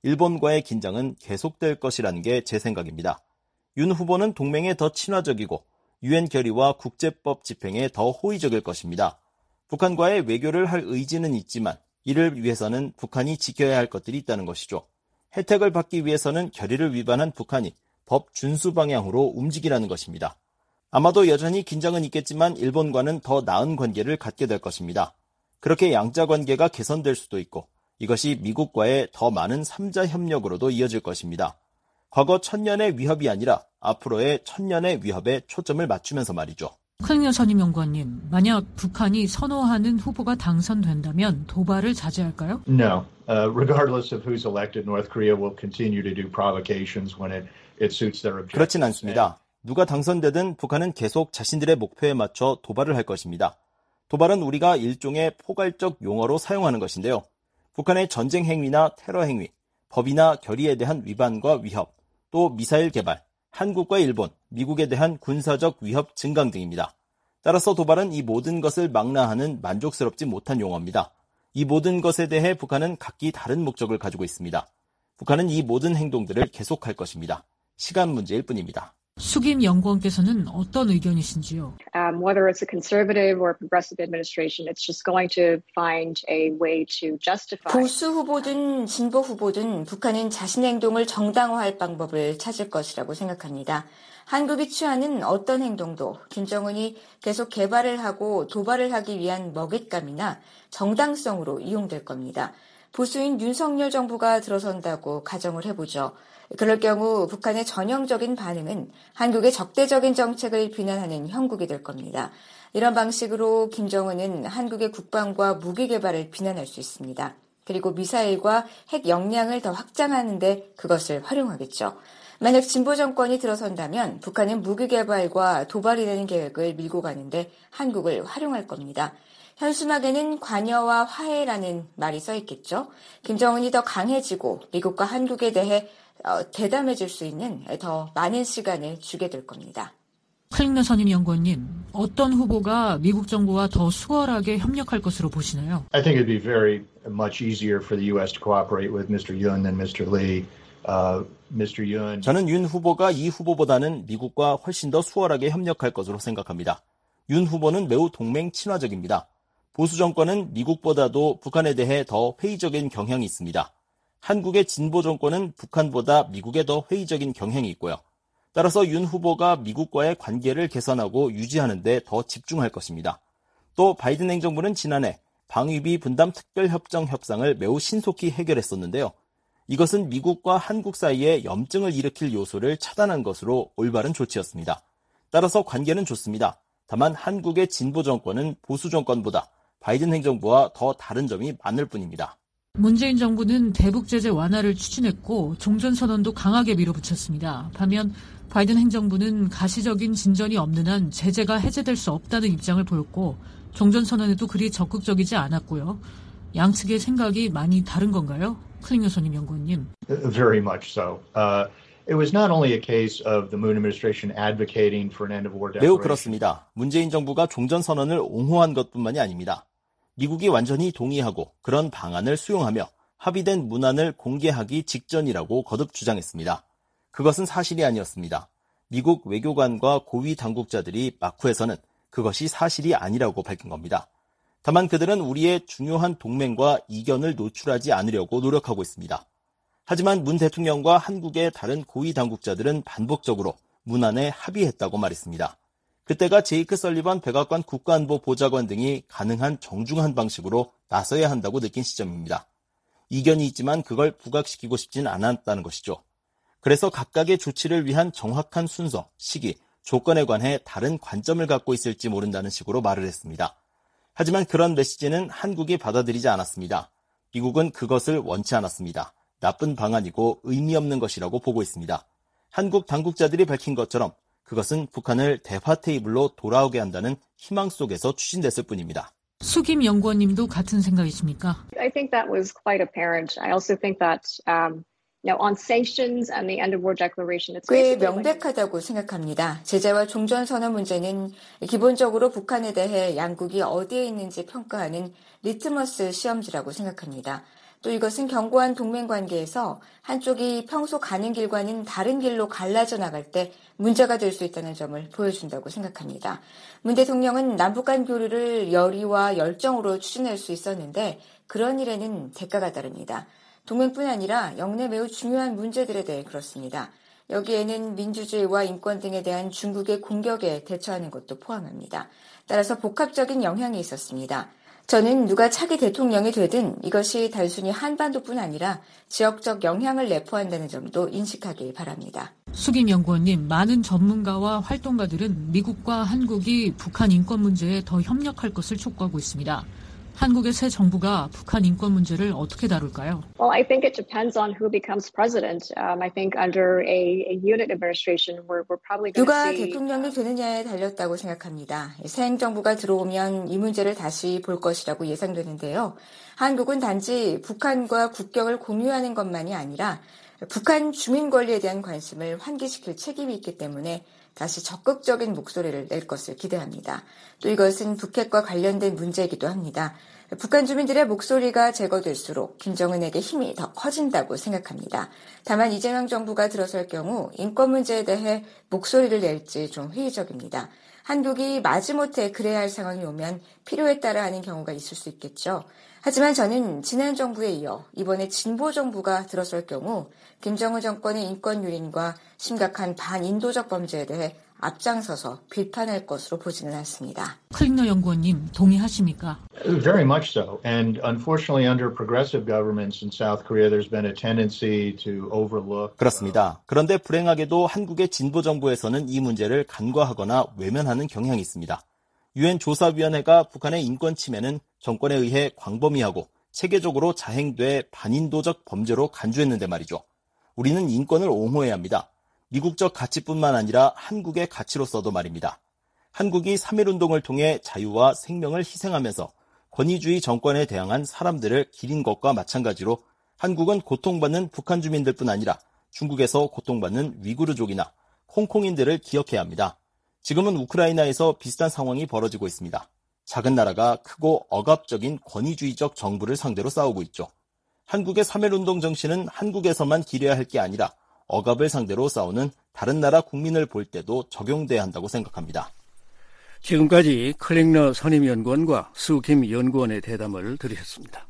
일본과의 긴장은 계속될 것이라는 게 제 생각입니다. 윤 후보는 동맹에 더 친화적이고 유엔 결의와 국제법 집행에 더 호의적일 것입니다. 북한과의 외교를 할 의지는 있지만 이를 위해서는 북한이 지켜야 할 것들이 있다는 것이죠. 혜택을 받기 위해서는 결의를 위반한 북한이 법 준수 방향으로 움직이라는 것입니다. 아마도 여전히 긴장은 있겠지만 일본과는 더 나은 관계를 갖게 될 것입니다. 그렇게 양자 관계가 개선될 수도 있고 이것이 미국과의 더 많은 삼자 협력으로도 이어질 것입니다. 과거 천년의 위협이 아니라 앞으로의 천년의 위협에 초점을 맞추면서 말이죠.
클링 여사님 연구원님, 만약 북한이 선호하는 후보가 당선된다면 도발을 자제할까요?
No. Uh, regardless of who's elected, North Korea will continue to do provocations when it, it suits their objectives.
그렇진 않습니다. 누가 당선되든 북한은 계속 자신들의 목표에 맞춰 도발을 할 것입니다. 도발은 우리가 일종의 포괄적 용어로 사용하는 것인데요. 북한의 전쟁 행위나 테러 행위, 법이나 결의에 대한 위반과 위협, 또 미사일 개발, 한국과 일본, 미국에 대한 군사적 위협 증강 등입니다. 따라서 도발은 이 모든 것을 망라하는 만족스럽지 못한 용어입니다. 이 모든 것에 대해 북한은 각기 다른 목적을 가지고 있습니다. 북한은 이 모든 행동들을 계속할 것입니다. 시간 문제일 뿐입니다.
수김 연구원께서는 어떤 의견이신지요?
Um, whether it's a conservative or a progressive administration, it's just going to find a way to justify.
보수 후보든 진보 후보든 북한은 자신의 행동을 정당화할 방법을 찾을 것이라고 생각합니다. 한국이 취하는 어떤 행동도 김정은이 계속 개발을 하고 도발을 하기 위한 먹잇감이나 정당성으로 이용될 겁니다. 보수인 윤석열 정부가 들어선다고 가정을 해보죠. 그럴 경우 북한의 전형적인 반응은 한국의 적대적인 정책을 비난하는 형국이 될 겁니다. 이런 방식으로 김정은은 한국의 국방과 무기 개발을 비난할 수 있습니다. 그리고 미사일과 핵 역량을 더 확장하는 데 그것을 활용하겠죠. 만약 진보 정권이 들어선다면 북한은 무기 개발과 도발이라는 계획을 밀고 가는데 한국을 활용할 겁니다. 현수막에는 관여와 화해라는 말이 써 있겠죠. 김정은이 더 강해지고 미국과 한국에 대해 어, 대담해질 수 있는 더 많은 시간을 주게 될 겁니다.
클링 여사님 연구원님, 어떤 후보가 미국 정부와 더 수월하게 협력할 것으로 보시나요?
I think it'd be very much easier for the U S to cooperate with Mister Yoon than Mister Lee. Uh, Mister Yoon.
저는 윤 후보가 이 후보보다는 미국과 훨씬 더 수월하게 협력할 것으로 생각합니다. 윤 후보는 매우 동맹 친화적입니다. 보수 정권은 미국보다도 북한에 대해 더 회의적인 경향이 있습니다. 한국의 진보 정권은 북한보다 미국에 더 회의적인 경향이 있고요. 따라서 윤 후보가 미국과의 관계를 개선하고 유지하는 데 더 집중할 것입니다. 또 바이든 행정부는 지난해 방위비 분담 특별협정 협상을 매우 신속히 해결했었는데요. 이것은 미국과 한국 사이에 염증을 일으킬 요소를 차단한 것으로 올바른 조치였습니다. 따라서 관계는 좋습니다. 다만 한국의 진보 정권은 보수 정권보다 바이든 행정부와 더 다른 점이 많을 뿐입니다.
문재인 정부는 대북 제재 완화를 추진했고 종전선언도 강하게 밀어붙였습니다. 반면 바이든 행정부는 가시적인 진전이 없는 한 제재가 해제될 수 없다는 입장을 보였고 종전선언에도 그리 적극적이지 않았고요. 양측의 생각이 많이 다른 건가요? 클링 여사님 연구원님.
Very much so. Uh, it was not only a case of the Moon administration advocating for an end of war declaration.
매우 그렇습니다. 문재인 정부가 종전선언을 옹호한 것뿐만이 아닙니다. 미국이 완전히 동의하고 그런 방안을 수용하며 합의된 문안을 공개하기 직전이라고 거듭 주장했습니다. 그것은 사실이 아니었습니다. 미국 외교관과 고위 당국자들이 마쿠에서는 그것이 사실이 아니라고 밝힌 겁니다. 다만 그들은 우리의 중요한 동맹과 이견을 노출하지 않으려고 노력하고 있습니다. 하지만 문 대통령과 한국의 다른 고위 당국자들은 반복적으로 문안에 합의했다고 말했습니다. 그때가 제이크 설리번 백악관 국가안보 보좌관 등이 가능한 정중한 방식으로 나서야 한다고 느낀 시점입니다. 이견이 있지만 그걸 부각시키고 싶진 않았다는 것이죠. 그래서 각각의 조치를 위한 정확한 순서, 시기, 조건에 관해 다른 관점을 갖고 있을지 모른다는 식으로 말을 했습니다. 하지만 그런 메시지는 한국이 받아들이지 않았습니다. 미국은 그것을 원치 않았습니다. 나쁜 방안이고 의미 없는 것이라고 보고 있습니다. 한국 당국자들이 밝힌 것처럼 그것은 북한을 대화 테이블로 돌아오게 한다는 희망 속에서 추진됐을 뿐입니다.
수김 연구원님도 같은 생각이십니까?
I think that was quite apparent. I also think that um, you know, on sanctions and the end of war declaration, it's
꽤 명백하다고 생각합니다. 제재와 종전선언 문제는 기본적으로 북한에 대해 양국이 어디에 있는지 평가하는 리트머스 시험지라고 생각합니다. 또 이것은 견고한 동맹 관계에서 한쪽이 평소 가는 길과는 다른 길로 갈라져 나갈 때 문제가 될 수 있다는 점을 보여준다고 생각합니다. 문 대통령은 남북 간 교류를 열의와 열정으로 추진할 수 있었는데 그런 일에는 대가가 따릅니다. 동맹뿐 아니라 영내 매우 중요한 문제들에 대해 그렇습니다. 여기에는 민주주의와 인권 등에 대한 중국의 공격에 대처하는 것도 포함합니다. 따라서 복합적인 영향이 있었습니다. 저는 누가 차기 대통령이 되든 이것이 단순히 한반도뿐 아니라 지역적 영향을 내포한다는 점도 인식하길 바랍니다.
수김 연구원님, 많은 전문가와 활동가들은 미국과 한국이 북한 인권 문제에 더 협력할 것을 촉구하고 있습니다. 한국의 새 정부가 북한 인권 문제를 어떻게 다룰까요?
Well, I think it depends on who becomes president. Um, I think under a, a unit administration, we're, we're probably going to
누가
see...
대통령이 되느냐에 달렸다고 생각합니다. 새 행정부가 들어오면 이 문제를 다시 볼 것이라고 예상되는데요. 한국은 단지 북한과 국경을 공유하는 것만이 아니라 북한 주민 권리에 대한 관심을 환기시킬 책임이 있기 때문에 다시 적극적인 목소리를 낼 것을 기대합니다. 또 이것은 북핵과 관련된 문제이기도 합니다. 북한 주민들의 목소리가 제거될수록 김정은에게 힘이 더 커진다고 생각합니다. 다만 이재명 정부가 들어설 경우 인권 문제에 대해 목소리를 낼지 좀 회의적입니다. 한국이 마지못해 그래야 할 상황이 오면 필요에 따라 하는 경우가 있을 수 있겠죠. 하지만 저는 지난 정부에 이어 이번에 진보 정부가 들어설 경우 김정은 정권의 인권 유린과 심각한 반인도적 범죄에 대해 앞장서서 비판할 것으로 보지는 않습니다.
클링너 연구원님, 동의하십니까?
Very much so. And unfortunately, under progressive governments in South Korea, there's been a tendency to overlook.
그렇습니다. 그런데 불행하게도 한국의 진보 정부에서는 이 문제를 간과하거나 외면하는 경향이 있습니다. 유엔 조사위원회가 북한의 인권 침해는 정권에 의해 광범위하고 체계적으로 자행돼 반인도적 범죄로 간주했는데 말이죠. 우리는 인권을 옹호해야 합니다. 미국적 가치뿐만 아니라 한국의 가치로서도 말입니다. 한국이 삼일 운동을 통해 자유와 생명을 희생하면서 권위주의 정권에 대항한 사람들을 기린 것과 마찬가지로 한국은 고통받는 북한 주민들뿐 아니라 중국에서 고통받는 위구르족이나 홍콩인들을 기억해야 합니다. 지금은 우크라이나에서 비슷한 상황이 벌어지고 있습니다. 작은 나라가 크고 억압적인 권위주의적 정부를 상대로 싸우고 있죠. 한국의 삼일 운동 정신은 한국에서만 기려야 할 게 아니라 억압을 상대로 싸우는 다른 나라 국민을 볼 때도 적용돼야 한다고 생각합니다.
지금까지 클링너 선임연구원과 수김 연구원의 대담을 들으셨습니다.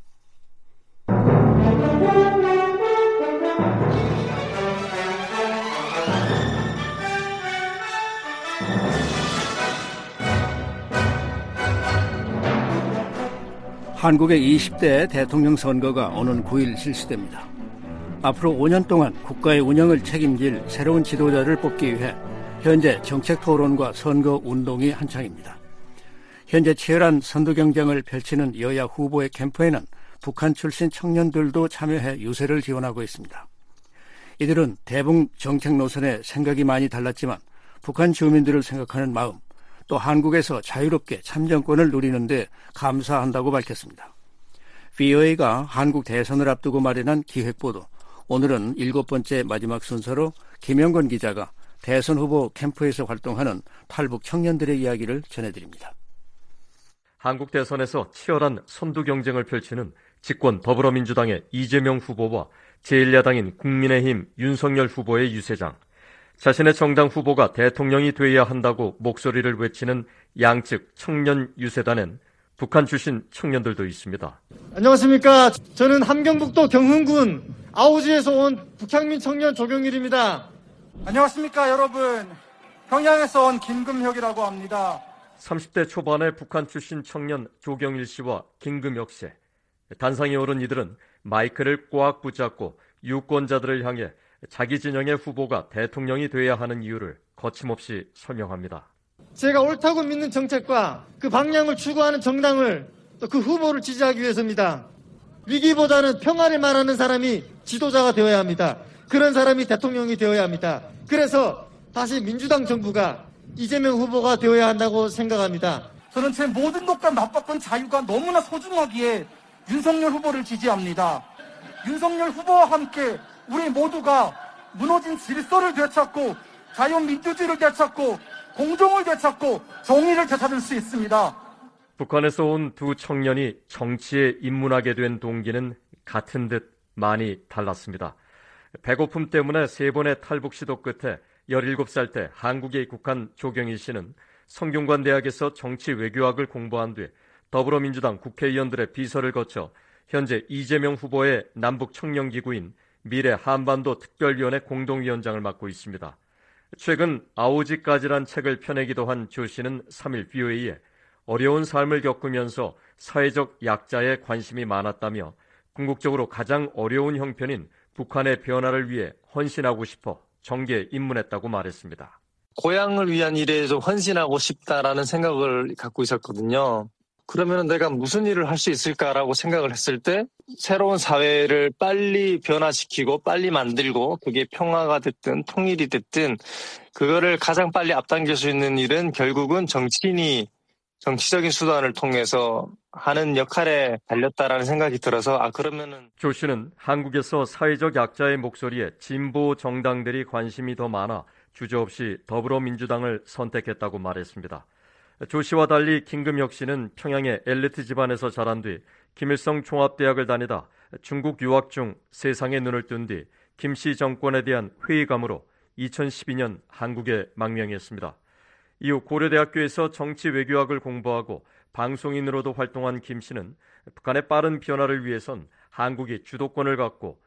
한국의 이십 대 대통령 선거가 오는 구일 실시됩니다. 앞으로 오 년 동안 국가의 운영을 책임질 새로운 지도자를 뽑기 위해 현재 정책 토론과 선거 운동이 한창입니다. 현재 치열한 선두 경쟁을 펼치는 여야 후보의 캠프에는 북한 출신 청년들도 참여해 유세를 지원하고 있습니다. 이들은 대북 정책 노선에 생각이 많이 달랐지만 북한 주민들을 생각하는 마음, 또 한국에서 자유롭게 참정권을 누리는데 감사한다고 밝혔습니다. 브이오에이가 한국 대선을 앞두고 마련한 기획보도, 오늘은 일곱 번째 마지막 순서로 김영건 기자가 대선 후보 캠프에서 활동하는 탈북 청년들의 이야기를 전해드립니다.
한국 대선에서 치열한 선두 경쟁을 펼치는 집권 더불어민주당의 이재명 후보와 제일 야당인 국민의힘 윤석열 후보의 유세장. 자신의 정당 후보가 대통령이 돼야 한다고 목소리를 외치는 양측 청년 유세단엔 북한 출신 청년들도 있습니다.
안녕하십니까. 저는 함경북도 경흥군 아오지에서 온 북향민 청년 조경일입니다.
안녕하십니까 여러분. 평양에서 온 김금혁이라고 합니다.
삼십 대 초반의 북한 출신 청년 조경일 씨와 김금혁 씨. 단상에 오른 이들은 마이크를 꽉 붙잡고 유권자들을 향해 자기 진영의 후보가 대통령이 돼야 하는 이유를 거침없이 설명합니다.
제가 옳다고 믿는 정책과 그 방향을 추구하는 정당을 또 그 후보를 지지하기 위해서입니다. 위기보다는 평화를 말하는 사람이 지도자가 되어야 합니다. 그런 사람이 대통령이 되어야 합니다. 그래서 다시 민주당 정부가 이재명 후보가 되어야 한다고 생각합니다.
저는 제 모든 것과 맞바꾼 자유가 너무나 소중하기에 윤석열 후보를 지지합니다. 윤석열 후보와 함께 우리 모두가 무너진 질서를 되찾고 자유민주주의를 되찾고 공정을 되찾고 정의를 되찾을 수 있습니다.
북한에서 온 두 청년이 정치에 입문하게 된 동기는 같은 듯 많이 달랐습니다. 배고픔 때문에 세 번의 탈북 시도 끝에 열일곱 살 때 한국에 입국한 조경희 씨는 성균관대학에서 정치 외교학을 공부한 뒤 더불어민주당 국회의원들의 비서를 거쳐 현재 이재명 후보의 남북 청년기구인 미래 한반도 특별위원회 공동위원장을 맡고 있습니다. 최근 아오지까지란 책을 펴내기도 한 조 씨는 삼 일 브이오에이에 어려운 삶을 겪으면서 사회적 약자에 관심이 많았다며 궁극적으로 가장 어려운 형편인 북한의 변화를 위해 헌신하고 싶어 정계에 입문했다고 말했습니다.
고향을 위한 일에 좀 헌신하고 싶다라는 생각을 갖고 있었거든요. 그러면 내가 무슨 일을 할 수 있을까라고 생각을 했을 때 새로운 사회를 빨리 변화시키고 빨리 만들고 그게 평화가 됐든 통일이 됐든 그거를 가장 빨리 앞당길 수 있는 일은 결국은 정치인이 정치적인 수단을 통해서 하는 역할에 달렸다라는 생각이 들어서 아 그러면은
조 씨는 한국에서 사회적 약자의 목소리에 진보 정당들이 관심이 더 많아 주저없이 더불어민주당을 선택했다고 말했습니다. 조 씨와 달리 김금혁 씨는 평양의 엘리트 집안에서 자란 뒤 김일성 종합대학을 다니다 중국 유학 중 세상에 눈을 뜬 뒤 김씨 정권에 대한 회의감으로 이천십이 년 한국에 망명했습니다. 이후 고려대학교에서 정치 외교학을 공부하고 방송인으로도 활동한 김 씨는 북한의 빠른 변화를 위해선 한국이 주도권을 갖고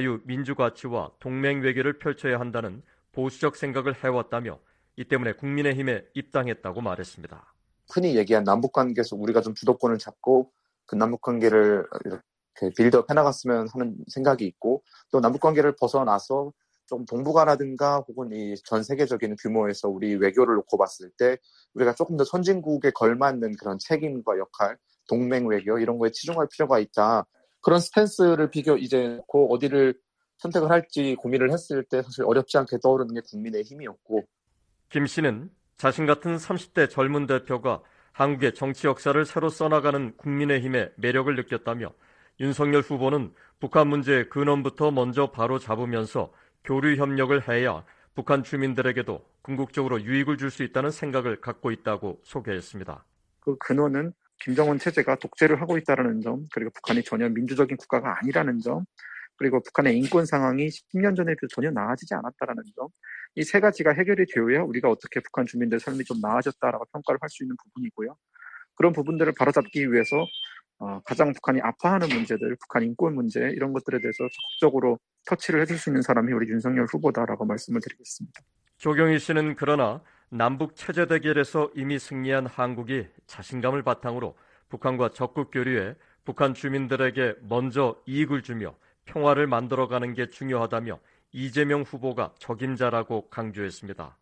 자유민주가치와 동맹외교를 펼쳐야 한다는 보수적 생각을 해왔다며 이 때문에 국민의힘에 입당했다고 말했습니다.
흔히 얘기한 남북관계에서 우리가 좀 주도권을 잡고 그 남북관계를 이렇게 빌드업 해나갔으면 하는 생각이 있고 또 남북관계를 벗어나서 좀 동북아라든가 혹은 이 전 세계적인 규모에서 우리 외교를 놓고 봤을 때 우리가 조금 더 선진국에 걸맞는 그런 책임과 역할, 동맹 외교 이런 거에 치중할 필요가 있다. 그런 스탠스를 비교 이제 그 어디를 선택을 할지 고민을 했을 때 사실 어렵지 않게 떠오르는 게 국민의힘이었고
김 씨는 자신 같은 삼십 대 젊은 대표가 한국의 정치 역사를 새로 써나가는 국민의힘의 매력을 느꼈다며 윤석열 후보는 북한 문제의 근원부터 먼저 바로 잡으면서 교류 협력을 해야 북한 주민들에게도 궁극적으로 유익을 줄 수 있다는 생각을 갖고 있다고 소개했습니다.
그 근원은 김정은 체제가 독재를 하고 있다는 점, 그리고 북한이 전혀 민주적인 국가가 아니라는 점, 그리고 북한의 인권 상황이 십 년 전에 비해 전혀 나아지지 않았다는 점, 이 세 가지가 해결이 되어야 우리가 어떻게 북한 주민들의 삶이 좀 나아졌다라고 평가를 할 수 있는 부분이고요. 그런 부분들을 바로잡기 위해서 어, 가장 북한이 아파하는 문제들, 북한 인권 문제 이런 것들에 대해서 적극적으로 터치를 해줄 수 있는 사람이 우리 윤석열 후보다라고 말씀을 드리겠습니다.
조경희 씨는 그러나 남북 체제 대결에서 이미 승리한 한국이 자신감을 바탕으로 북한과 적극 교류해 북한 주민들에게 먼저 이익을 주며 평화를 만들어가는 게 중요하다며 이재명 후보가 적임자라고 강조했습니다.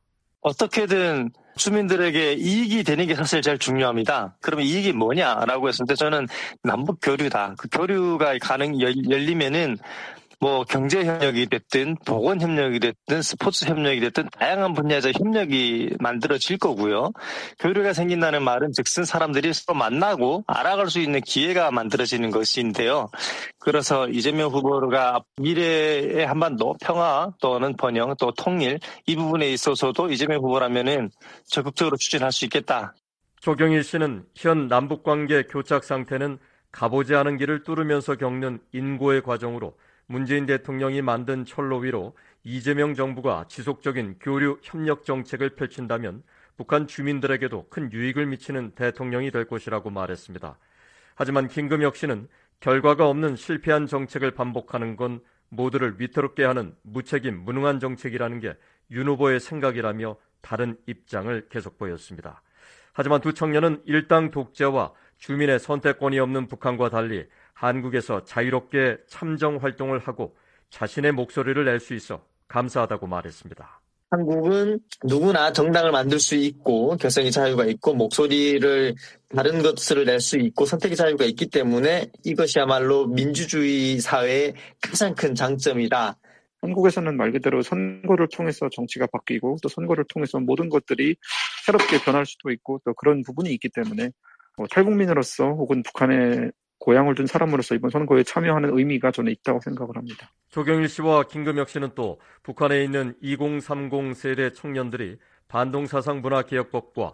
어떻게든 주민들에게 이익이 되는 게 사실 제일 중요합니다. 그러면 이익이 뭐냐라고 했을 때 저는 남북 교류다. 그 교류가 가능 열리면은 뭐 경제 협력이 됐든 보건 협력이 됐든 스포츠 협력이 됐든 다양한 분야에서 협력이 만들어질 거고요. 교류가 생긴다는 말은 즉슨 사람들이 서로 만나고 알아갈 수 있는 기회가 만들어지는 것인데요. 그래서 이재명 후보가 미래의 한반도 평화 또는 번영 또 통일 이 부분에 있어서도 이재명 후보라면은 적극적으로 추진할 수 있겠다.
조경희 씨는 현 남북관계 교착 상태는 가보지 않은 길을 뚫으면서 겪는 인고의 과정으로 문재인 대통령이 만든 철로 위로 이재명 정부가 지속적인 교류 협력 정책을 펼친다면 북한 주민들에게도 큰 유익을 미치는 대통령이 될 것이라고 말했습니다. 하지만 김금혁 씨는 결과가 없는 실패한 정책을 반복하는 건 모두를 위태롭게 하는 무책임 무능한 정책이라는 게 윤 후보의 생각이라며 다른 입장을 계속 보였습니다. 하지만 두 청년은 일당 독재와 주민의 선택권이 없는 북한과 달리 한국에서 자유롭게 참정 활동을 하고 자신의 목소리를 낼 수 있어 감사하다고 말했습니다.
한국은 누구나 정당을 만들 수 있고 결성의 자유가 있고 목소리를 다른 것을 낼 수 있고 선택의 자유가 있기 때문에 이것이야말로 민주주의 사회의 가장 큰 장점이다.
한국에서는 말 그대로 선거를 통해서 정치가 바뀌고 또 선거를 통해서 모든 것들이 새롭게 변할 수도 있고 또 그런 부분이 있기 때문에 뭐 탈북민으로서 혹은 북한에 고향을 둔 사람으로서 이번 선거에 참여하는 의미가 저는 있다고 생각을 합니다.
조경일 씨와 김금혁 씨는 또 북한에 있는 이공삼공 세대 청년들이 반동사상문화개혁법과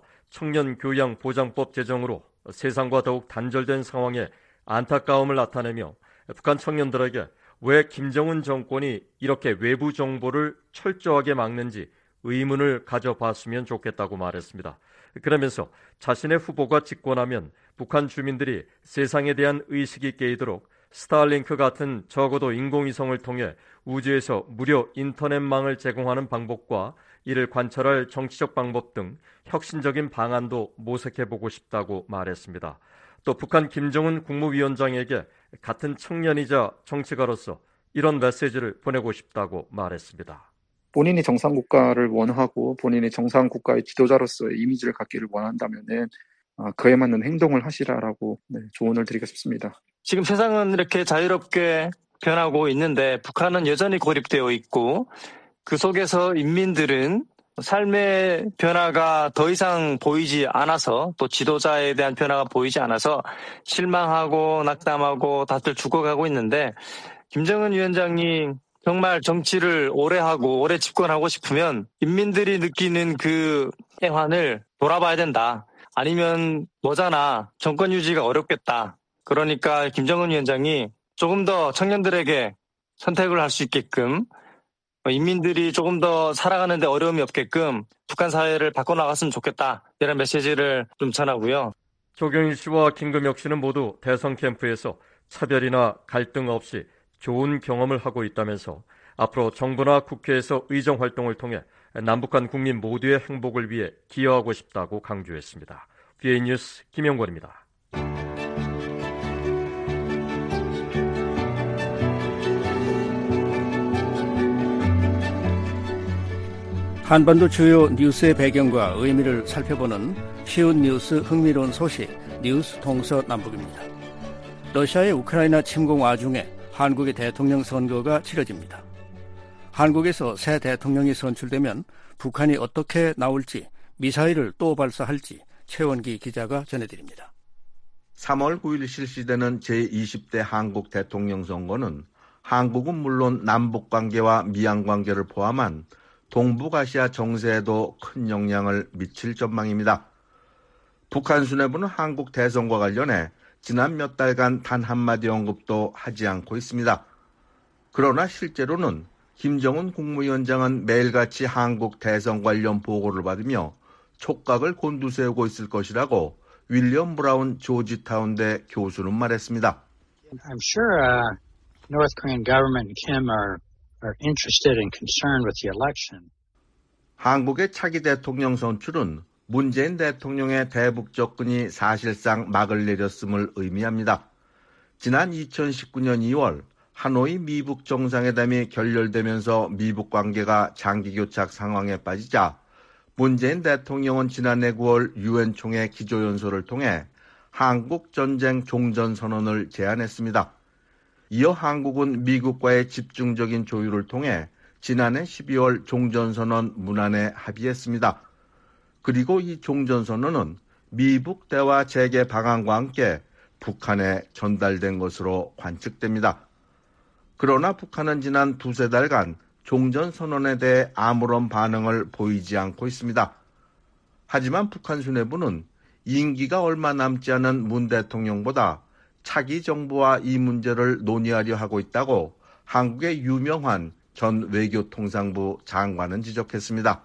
청년교양보장법 제정으로 세상과 더욱 단절된 상황에 안타까움을 나타내며 북한 청년들에게 왜 김정은 정권이 이렇게 외부 정보를 철저하게 막는지 의문을 가져봤으면 좋겠다고 말했습니다. 그러면서 자신의 후보가 집권하면 북한 주민들이 세상에 대한 의식이 깨이도록 스타링크 같은 적어도 인공위성을 통해 우주에서 무료 인터넷망을 제공하는 방법과 이를 관찰할 정치적 방법 등 혁신적인 방안도 모색해보고 싶다고 말했습니다. 또 북한 김정은 국무위원장에게 같은 청년이자 정치가로서 이런 메시지를 보내고 싶다고 말했습니다.
본인이 정상국가를 원하고 본인이 정상국가의 지도자로서의 이미지를 갖기를 원한다면은 그에 맞는 행동을 하시라라고 네, 조언을 드리고 싶습니다.
지금 세상은 이렇게 자유롭게 변하고 있는데 북한은 여전히 고립되어 있고 그 속에서 인민들은 삶의 변화가 더 이상 보이지 않아서 또 지도자에 대한 변화가 보이지 않아서 실망하고 낙담하고 다들 죽어가고 있는데 김정은 위원장이 정말 정치를 오래 하고 오래 집권하고 싶으면 인민들이 느끼는 그 애환을 돌아봐야 된다. 아니면 뭐잖아. 정권 유지가 어렵겠다. 그러니까 김정은 위원장이 조금 더 청년들에게 선택을 할 수 있게끔 인민들이 조금 더 살아가는 데 어려움이 없게끔 북한 사회를 바꿔나갔으면 좋겠다. 이런 메시지를 좀 전하고요.
조경일 씨와 김금혁 씨는 모두 대선 캠프에서 차별이나 갈등 없이 좋은 경험을 하고 있다면서 앞으로 정부나 국회에서 의정 활동을 통해 남북한 국민 모두의 행복을 위해 기여하고 싶다고 강조했습니다. 비에이 뉴스 김영권입니다.
한반도 주요 뉴스의 배경과 의미를 살펴보는 쉬운 뉴스 흥미로운 소식 뉴스 동서남북입니다. 러시아의 우크라이나 침공 와중에 한국의 대통령 선거가 치러집니다. 한국에서 새 대통령이 선출되면 북한이 어떻게 나올지 미사일을 또 발사할지 최원기 기자가 전해드립니다.
삼월 구일 실시되는 제이십 대 한국 대통령 선거는 한국은 물론 남북관계와 미양관계를 포함한 동북아시아 정세에도 큰 영향을 미칠 전망입니다. 북한 수뇌부는 한국 대선과 관련해 지난 몇 달간 단 한마디 언급도 하지 않고 있습니다. 그러나 실제로는 김정은 국무위원장은 매일같이 한국 대선 관련 보고를 받으며 촉각을 곤두세우고 있을 것이라고 윌리엄 브라운 조지타운대 교수는 말했습니다.
I'm sure uh, North Korean government and Kim are, are interested and concerned with the election.
한국의 차기 대통령 선출은 문재인 대통령의 대북 접근이 사실상 막을 내렸음을 의미합니다. 지난 이천십구년 이월 하노이 미북 정상회담이 결렬되면서 미북 관계가 장기 교착 상황에 빠지자 문재인 대통령은 지난해 구월 유엔 총회 기조연설을 통해 한국 전쟁 종전 선언을 제안했습니다. 이어 한국은 미국과의 집중적인 조율을 통해 지난해 십이월 종전선언 문안에 합의했습니다. 그리고 이 종전선언은 미북 대화 재개 방안과 함께 북한에 전달된 것으로 관측됩니다. 그러나 북한은 지난 두세 달간 종전선언에 대해 아무런 반응을 보이지 않고 있습니다. 하지만 북한 수뇌부는 임기가 얼마 남지 않은 문 대통령보다 차기 정부와 이 문제를 논의하려 하고 있다고 한국의 유명한 전 외교통상부 장관은 지적했습니다.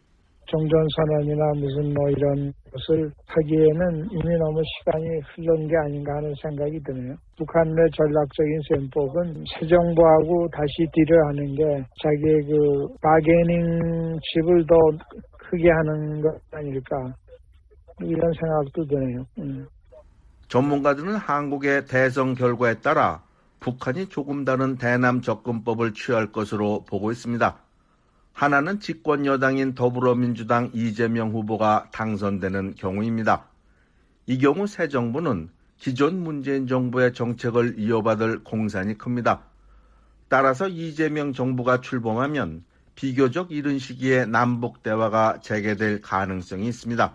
종전선언이나 무슨 뭐 이런 것을 하기에는 이미 너무 시간이 흘른 게 아닌가 하는 생각이 드네요. 북한 내 전략적인戦법은 새 정부하고 다시 딜을 하는 게 자기의 그 바게닝 칩을 더 크게 하는 것 아닐까 이런 생각도 드네요. 음.
전문가들은 한국의 대선 결과에 따라 북한이 조금 다른 대남 접근법을 취할 것으로 보고 있습니다. 하나는 집권 여당인 더불어민주당 이재명 후보가 당선되는 경우입니다. 이 경우 새 정부는 기존 문재인 정부의 정책을 이어받을 공산이 큽니다. 따라서 이재명 정부가 출범하면 비교적 이른 시기에 남북 대화가 재개될 가능성이 있습니다.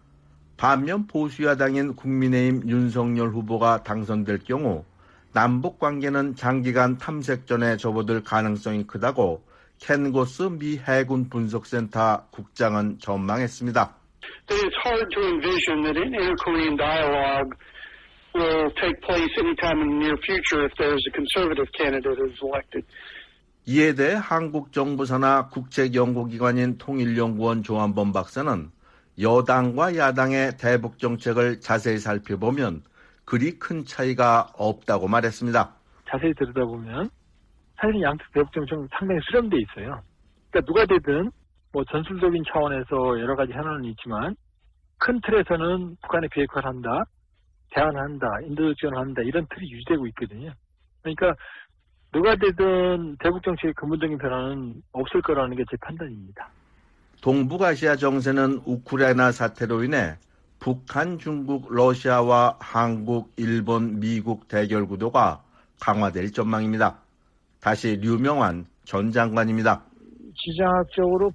반면 보수야당인 국민의힘 윤석열 후보가 당선될 경우 남북 관계는 장기간 탐색전에 접어들 가능성이 크다고 켄 고스 미 해군 분석센터 국장은 전망했습니다.
It's hard to envision that an inter-Korean dialogue
will take place anytime in the near future if there's a conservative candidate who's elected.
이에 대해 한국 정부 산하 국책연구기관인 통일연구원 조한범 박사는 여당과 야당의 대북 정책을 자세히 살펴보면 그리 큰 차이가 없다고 말했습니다.
자세히 들여다보면 사실 양측 대북 정책은 상당히 수렴돼 있어요. 그러니까 누가 되든 뭐 전술적인 차원에서 여러 가지 현안은 있지만 큰 틀에서는 북한의 비핵화를 한다, 대안한다, 인도적 지원을 한다 이런 틀이 유지되고 있거든요. 그러니까 누가 되든 대북 정책의 근본적인 변화는 없을 거라는 게 제 판단입니다.
동북아시아 정세는 우크라이나 사태로 인해 북한, 중국, 러시아와 한국, 일본, 미국 대결 구도가 강화될 전망입니다. 다시 류명환 전 장관입니다.
지정학적으로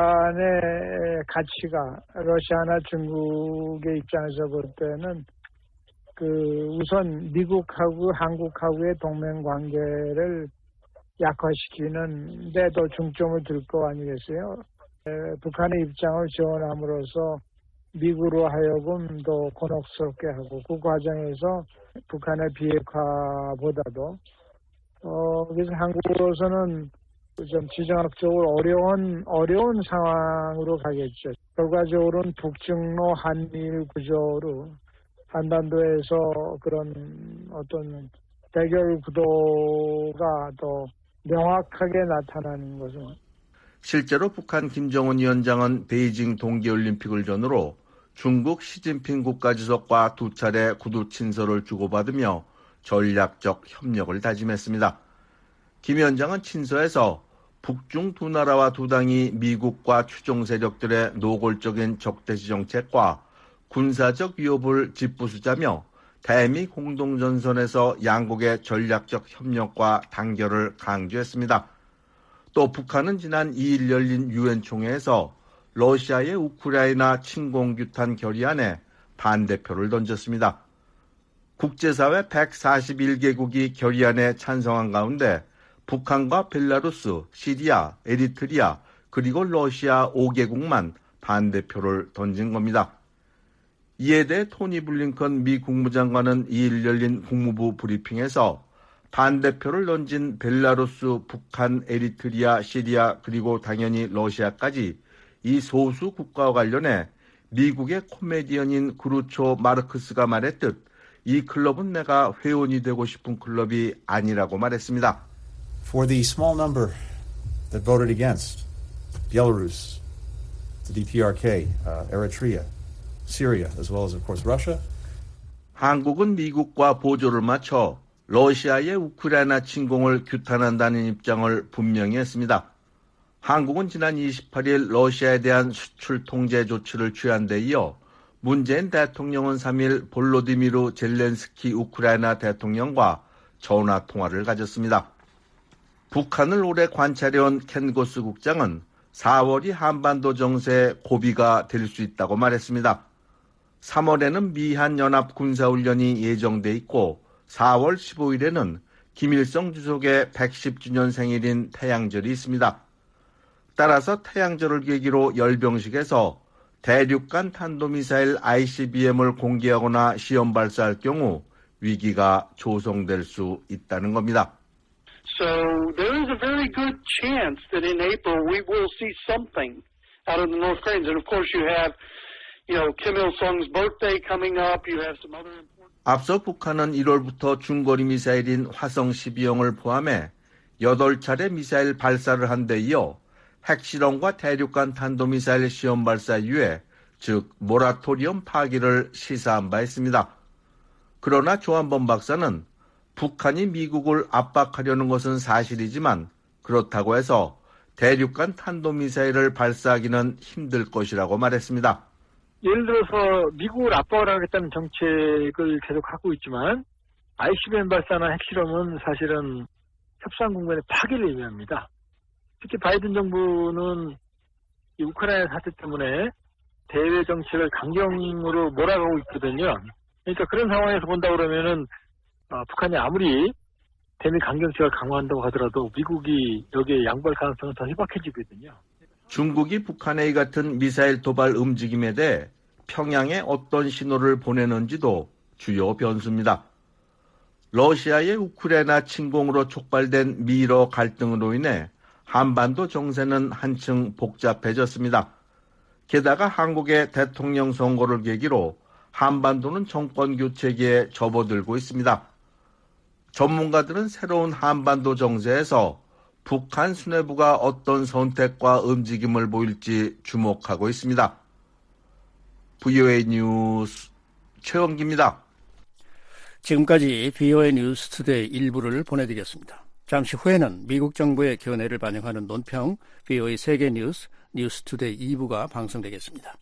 북한의 가치가 러시아나 중국의 입장에서 볼 때는 그 우선 미국하고 한국하고의 동맹 관계를 약화시키는 데 더 중점을 둘 거 아니겠어요? 에, 북한의 입장을 지원함으로써 미국으로 하여금 더 곤혹스럽게 하고 그 과정에서 북한의 비핵화보다도 어, 그래서 한국으로서는 좀 지정학적으로 어려운 어려운 상황으로 가겠죠. 결과적으로는 북중로 한미일 구조로 한반도에서 그런 어떤 대결 구도가 더 명확하게 나타나는 것은
실제로 북한 김정은 위원장은 베이징 동계올림픽을 전후로 중국 시진핑 국가주석과 두 차례 구두 친서를 주고받으며 전략적 협력을 다짐했습니다. 김 위원장은 친서에서 북중 두 나라와 두 당이 미국과 추종 세력들의 노골적인 적대시 정책과 군사적 위협을 짚부수자며 대미 공동전선에서 양국의 전략적 협력과 단결을 강조했습니다. 또 북한은 지난 이 일 열린 유엔 총회에서 러시아의 우크라이나 침공규탄 결의안에 반대표를 던졌습니다. 국제사회 백사십일 개국이 결의안에 찬성한 가운데 북한과 벨라루스, 시리아, 에리트리아, 그리고 러시아 오 개국만 반대표를 던진 겁니다. 이에 대해 토니 블링컨 미 국무장관은 이 일 열린 국무부 브리핑에서 반대표를 던진 벨라루스, 북한, 에리트리아, 시리아, 그리고 당연히 러시아까지 이 소수 국가와 관련해 미국의 코미디언인 그루초 마르크스가 말했듯 이 클럽은 내가 회원이 되고 싶은 클럽이 아니라고 말했습니다.
For the small number that voted against, Belarus, the D P R K, uh, Eritrea, Syria, as well as, of course, Russia.
한국은 미국과 보조를 맞춰 러시아의 우크라이나 침공을 규탄한다는 입장을 분명히 했습니다. 한국은 지난 이십팔 일 러시아에 대한 수출 통제 조치를 취한 데 이어 문재인 대통령은 삼 일 볼로디미르 젤렌스키 우크라이나 대통령과 전화 통화를 가졌습니다. 북한을 오래 관찰해온 켄 고스 국장은 사월이 한반도 정세의 고비가 될 수 있다고 말했습니다. 삼월에는 미한 연합 군사훈련이 예정돼 있고 사월 십오일에는 김일성 주석의 백십 주년 생일인 태양절이 있습니다. 따라서 태양절을 계기로 열병식에서 대륙간 탄도미사일 아이씨비엠을 공개하거나 시험 발사할 경우 위기가 조성될 수 있다는 겁니다.
So there is a very good chance that in April we will see something out of the North Koreans. And of course you have, you know, Kim Il-sung's birthday coming up. You have some other important...
앞서 북한은 일월부터 중거리 미사일인 화성 십이형을 포함해 여덟 차례 미사일 발사를 한 데 이어 핵실험과 대륙간 탄도미사일 시험 발사 이후에 즉 모라토리엄 파기를 시사한 바 있습니다. 그러나 조한범 박사는 북한이 미국을 압박하려는 것은 사실이지만 그렇다고 해서 대륙간 탄도미사일을 발사하기는 힘들 것이라고 말했습니다.
예를 들어서 미국을 압박을 하겠다는 정책을 계속하고 있지만 아이씨비엠 발사나 핵실험은 사실은 협상 국면의 파기를 의미합니다. 특히 바이든 정부는 이 우크라이나 사태 때문에 대외 정책을 강경으로 몰아가고 있거든요. 그러니까 그런 상황에서 본다 그러면은 어, 북한이 아무리 대미 강경책을 강화한다고 하더라도 미국이 여기에 양보할 가능성은 더 희박해지거든요.
중국이 북한의 이 같은 미사일 도발 움직임에 대해 평양에 어떤 신호를 보내는지도 주요 변수입니다. 러시아의 우크라이나 침공으로 촉발된 미러 갈등으로 인해 한반도 정세는 한층 복잡해졌습니다. 게다가 한국의 대통령 선거를 계기로 한반도는 정권 교체기에 접어들고 있습니다. 전문가들은 새로운 한반도 정세에서 북한 수뇌부가 어떤 선택과 움직임을 보일지 주목하고 있습니다. 브이오에이 뉴스 최원기입니다.
지금까지 브이오에이 뉴스 투데이 일부를 보내드렸습니다. 잠시 후에는 미국 정부의 견해를 반영하는 논평 브이오에이 세계 뉴스 뉴스 투데이 이 부가 방송되겠습니다.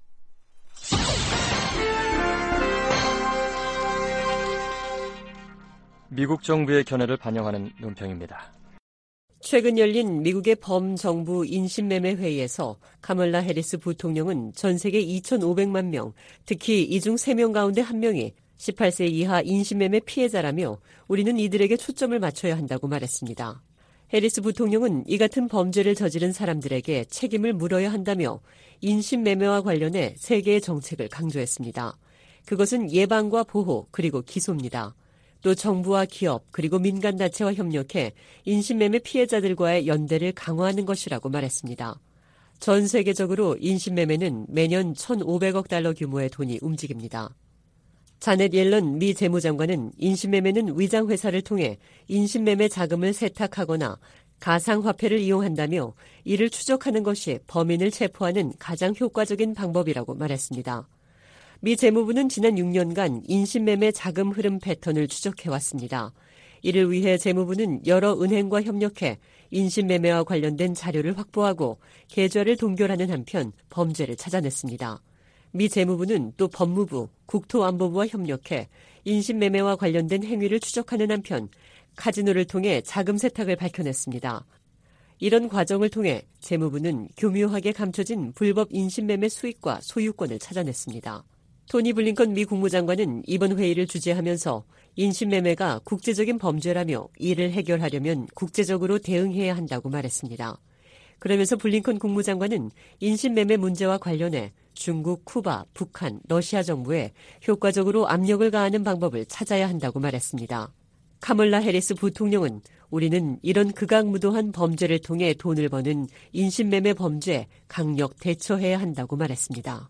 미국 정부의 견해를 반영하는 논평입니다.
최근 열린 미국의 범정부 인신매매 회의에서 카멀라 해리스 부통령은 전 세계 이천오백만 명, 특히 이 중 세 명 가운데 한 명이 십팔 세 이하 인신매매 피해자라며 우리는 이들에게 초점을 맞춰야 한다고 말했습니다. 해리스 부통령은 이 같은 범죄를 저지른 사람들에게 책임을 물어야 한다며 인신매매와 관련해 세 개의 정책을 강조했습니다. 그것은 예방과 보호 그리고 기소입니다. 또 정부와 기업 그리고 민간단체와 협력해 인신매매 피해자들과의 연대를 강화하는 것이라고 말했습니다. 전 세계적으로 인신매매는 매년 천오백억 달러 규모의 돈이 움직입니다. 자넷 옐런 미 재무장관은 인신매매는 위장회사를 통해 인신매매 자금을 세탁하거나 가상화폐를 이용한다며 이를 추적하는 것이 범인을 체포하는 가장 효과적인 방법이라고 말했습니다. 미 재무부는 지난 육 년간 인신매매 자금 흐름 패턴을 추적해왔습니다. 이를 위해 재무부는 여러 은행과 협력해 인신매매와 관련된 자료를 확보하고 계좌를 동결하는 한편 범죄를 찾아냈습니다. 미 재무부는 또 법무부, 국토안보부와 협력해 인신매매와 관련된 행위를 추적하는 한편 카지노를 통해 자금 세탁을 밝혀냈습니다. 이런 과정을 통해 재무부는 교묘하게 감춰진 불법 인신매매 수익과 소유권을 찾아냈습니다. 토니 블링컨 미 국무장관은 이번 회의를 주재하면서 인신매매가 국제적인 범죄라며 이를 해결하려면 국제적으로 대응해야 한다고 말했습니다. 그러면서 블링컨 국무장관은 인신매매 문제와 관련해 중국, 쿠바, 북한, 러시아 정부에 효과적으로 압력을 가하는 방법을 찾아야 한다고 말했습니다. 카멀라 해리스 부통령은 우리는 이런 극악무도한 범죄를 통해 돈을 버는 인신매매 범죄에 강력 대처해야 한다고 말했습니다.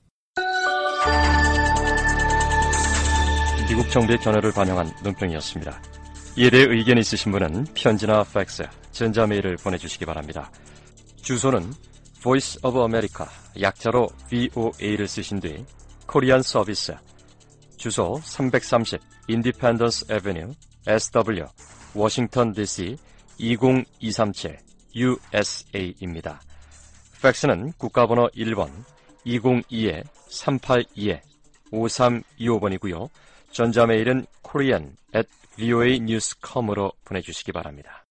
미국 정부의 견해를 반영한 논평이었습니다. 이에 대해 의견이 있으신 분은 편지나 팩스, 전자메일을 보내주시기 바랍니다. 주소는 Voice of America, 약자로 브이오에이를 쓰신 뒤 코리안 서비스, 주소 삼백삼십 Independence Avenue, 에스더블유, 워싱턴 디씨 이공이삼칠 유에스에이입니다. 팩스는 국가번호 일 번 이공이 삼팔이 오삼이오 번이고요. 전자메일은 korean at 브이오에이 뉴스 닷컴으로 보내주시기 바랍니다.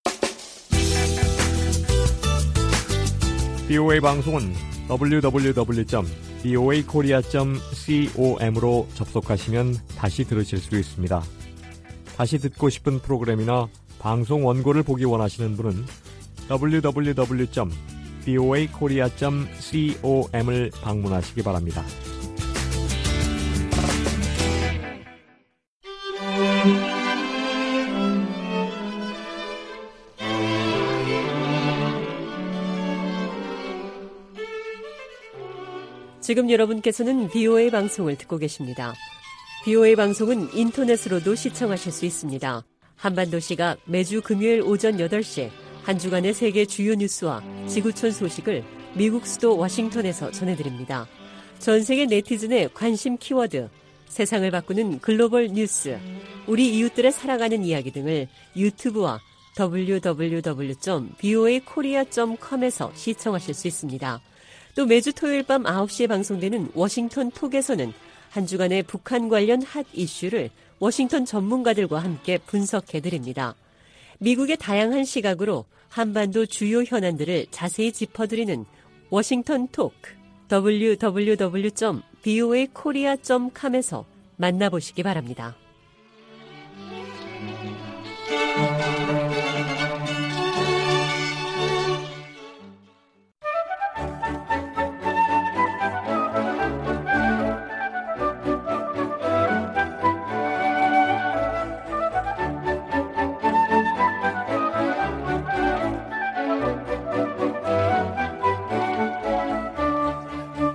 브이오에이 방송은 더블유 더블유 더블유 점 브이오에이 코리아 점 com으로 접속하시면 다시 들으실 수 있습니다. 다시 듣고 싶은 프로그램이나 방송 원고를 보기 원하시는 분은 더블유 더블유 더블유 점 브이오에이 코리아 점 com을 방문하시기 바랍니다.
지금 여러분께서는 브이오에이 방송을 듣고 계십니다. 브이오에이 방송은 인터넷으로도 시청하실 수 있습니다. 한반도 시각 매주 금요일 오전 여덟 시 한 주간의 세계 주요 뉴스와 지구촌 소식을 미국 수도 워싱턴에서 전해드립니다. 전 세계 네티즌의 관심 키워드, 세상을 바꾸는 글로벌 뉴스, 우리 이웃들의 살아가는 이야기 등을 유튜브와 더블유 더블유 더블유 점 브이오에이 코리아 점 컴에서 시청하실 수 있습니다. 또 매주 토요일 밤 아홉 시에 방송되는 워싱턴 톡에서는 한 주간의 북한 관련 핫 이슈를 워싱턴 전문가들과 함께 분석해드립니다. 미국의 다양한 시각으로 한반도 주요 현안들을 자세히 짚어드리는 워싱턴 톡, 더블유 더블유 더블유 점 브이오에이 코리아 점 컴에서 만나보시기 바랍니다.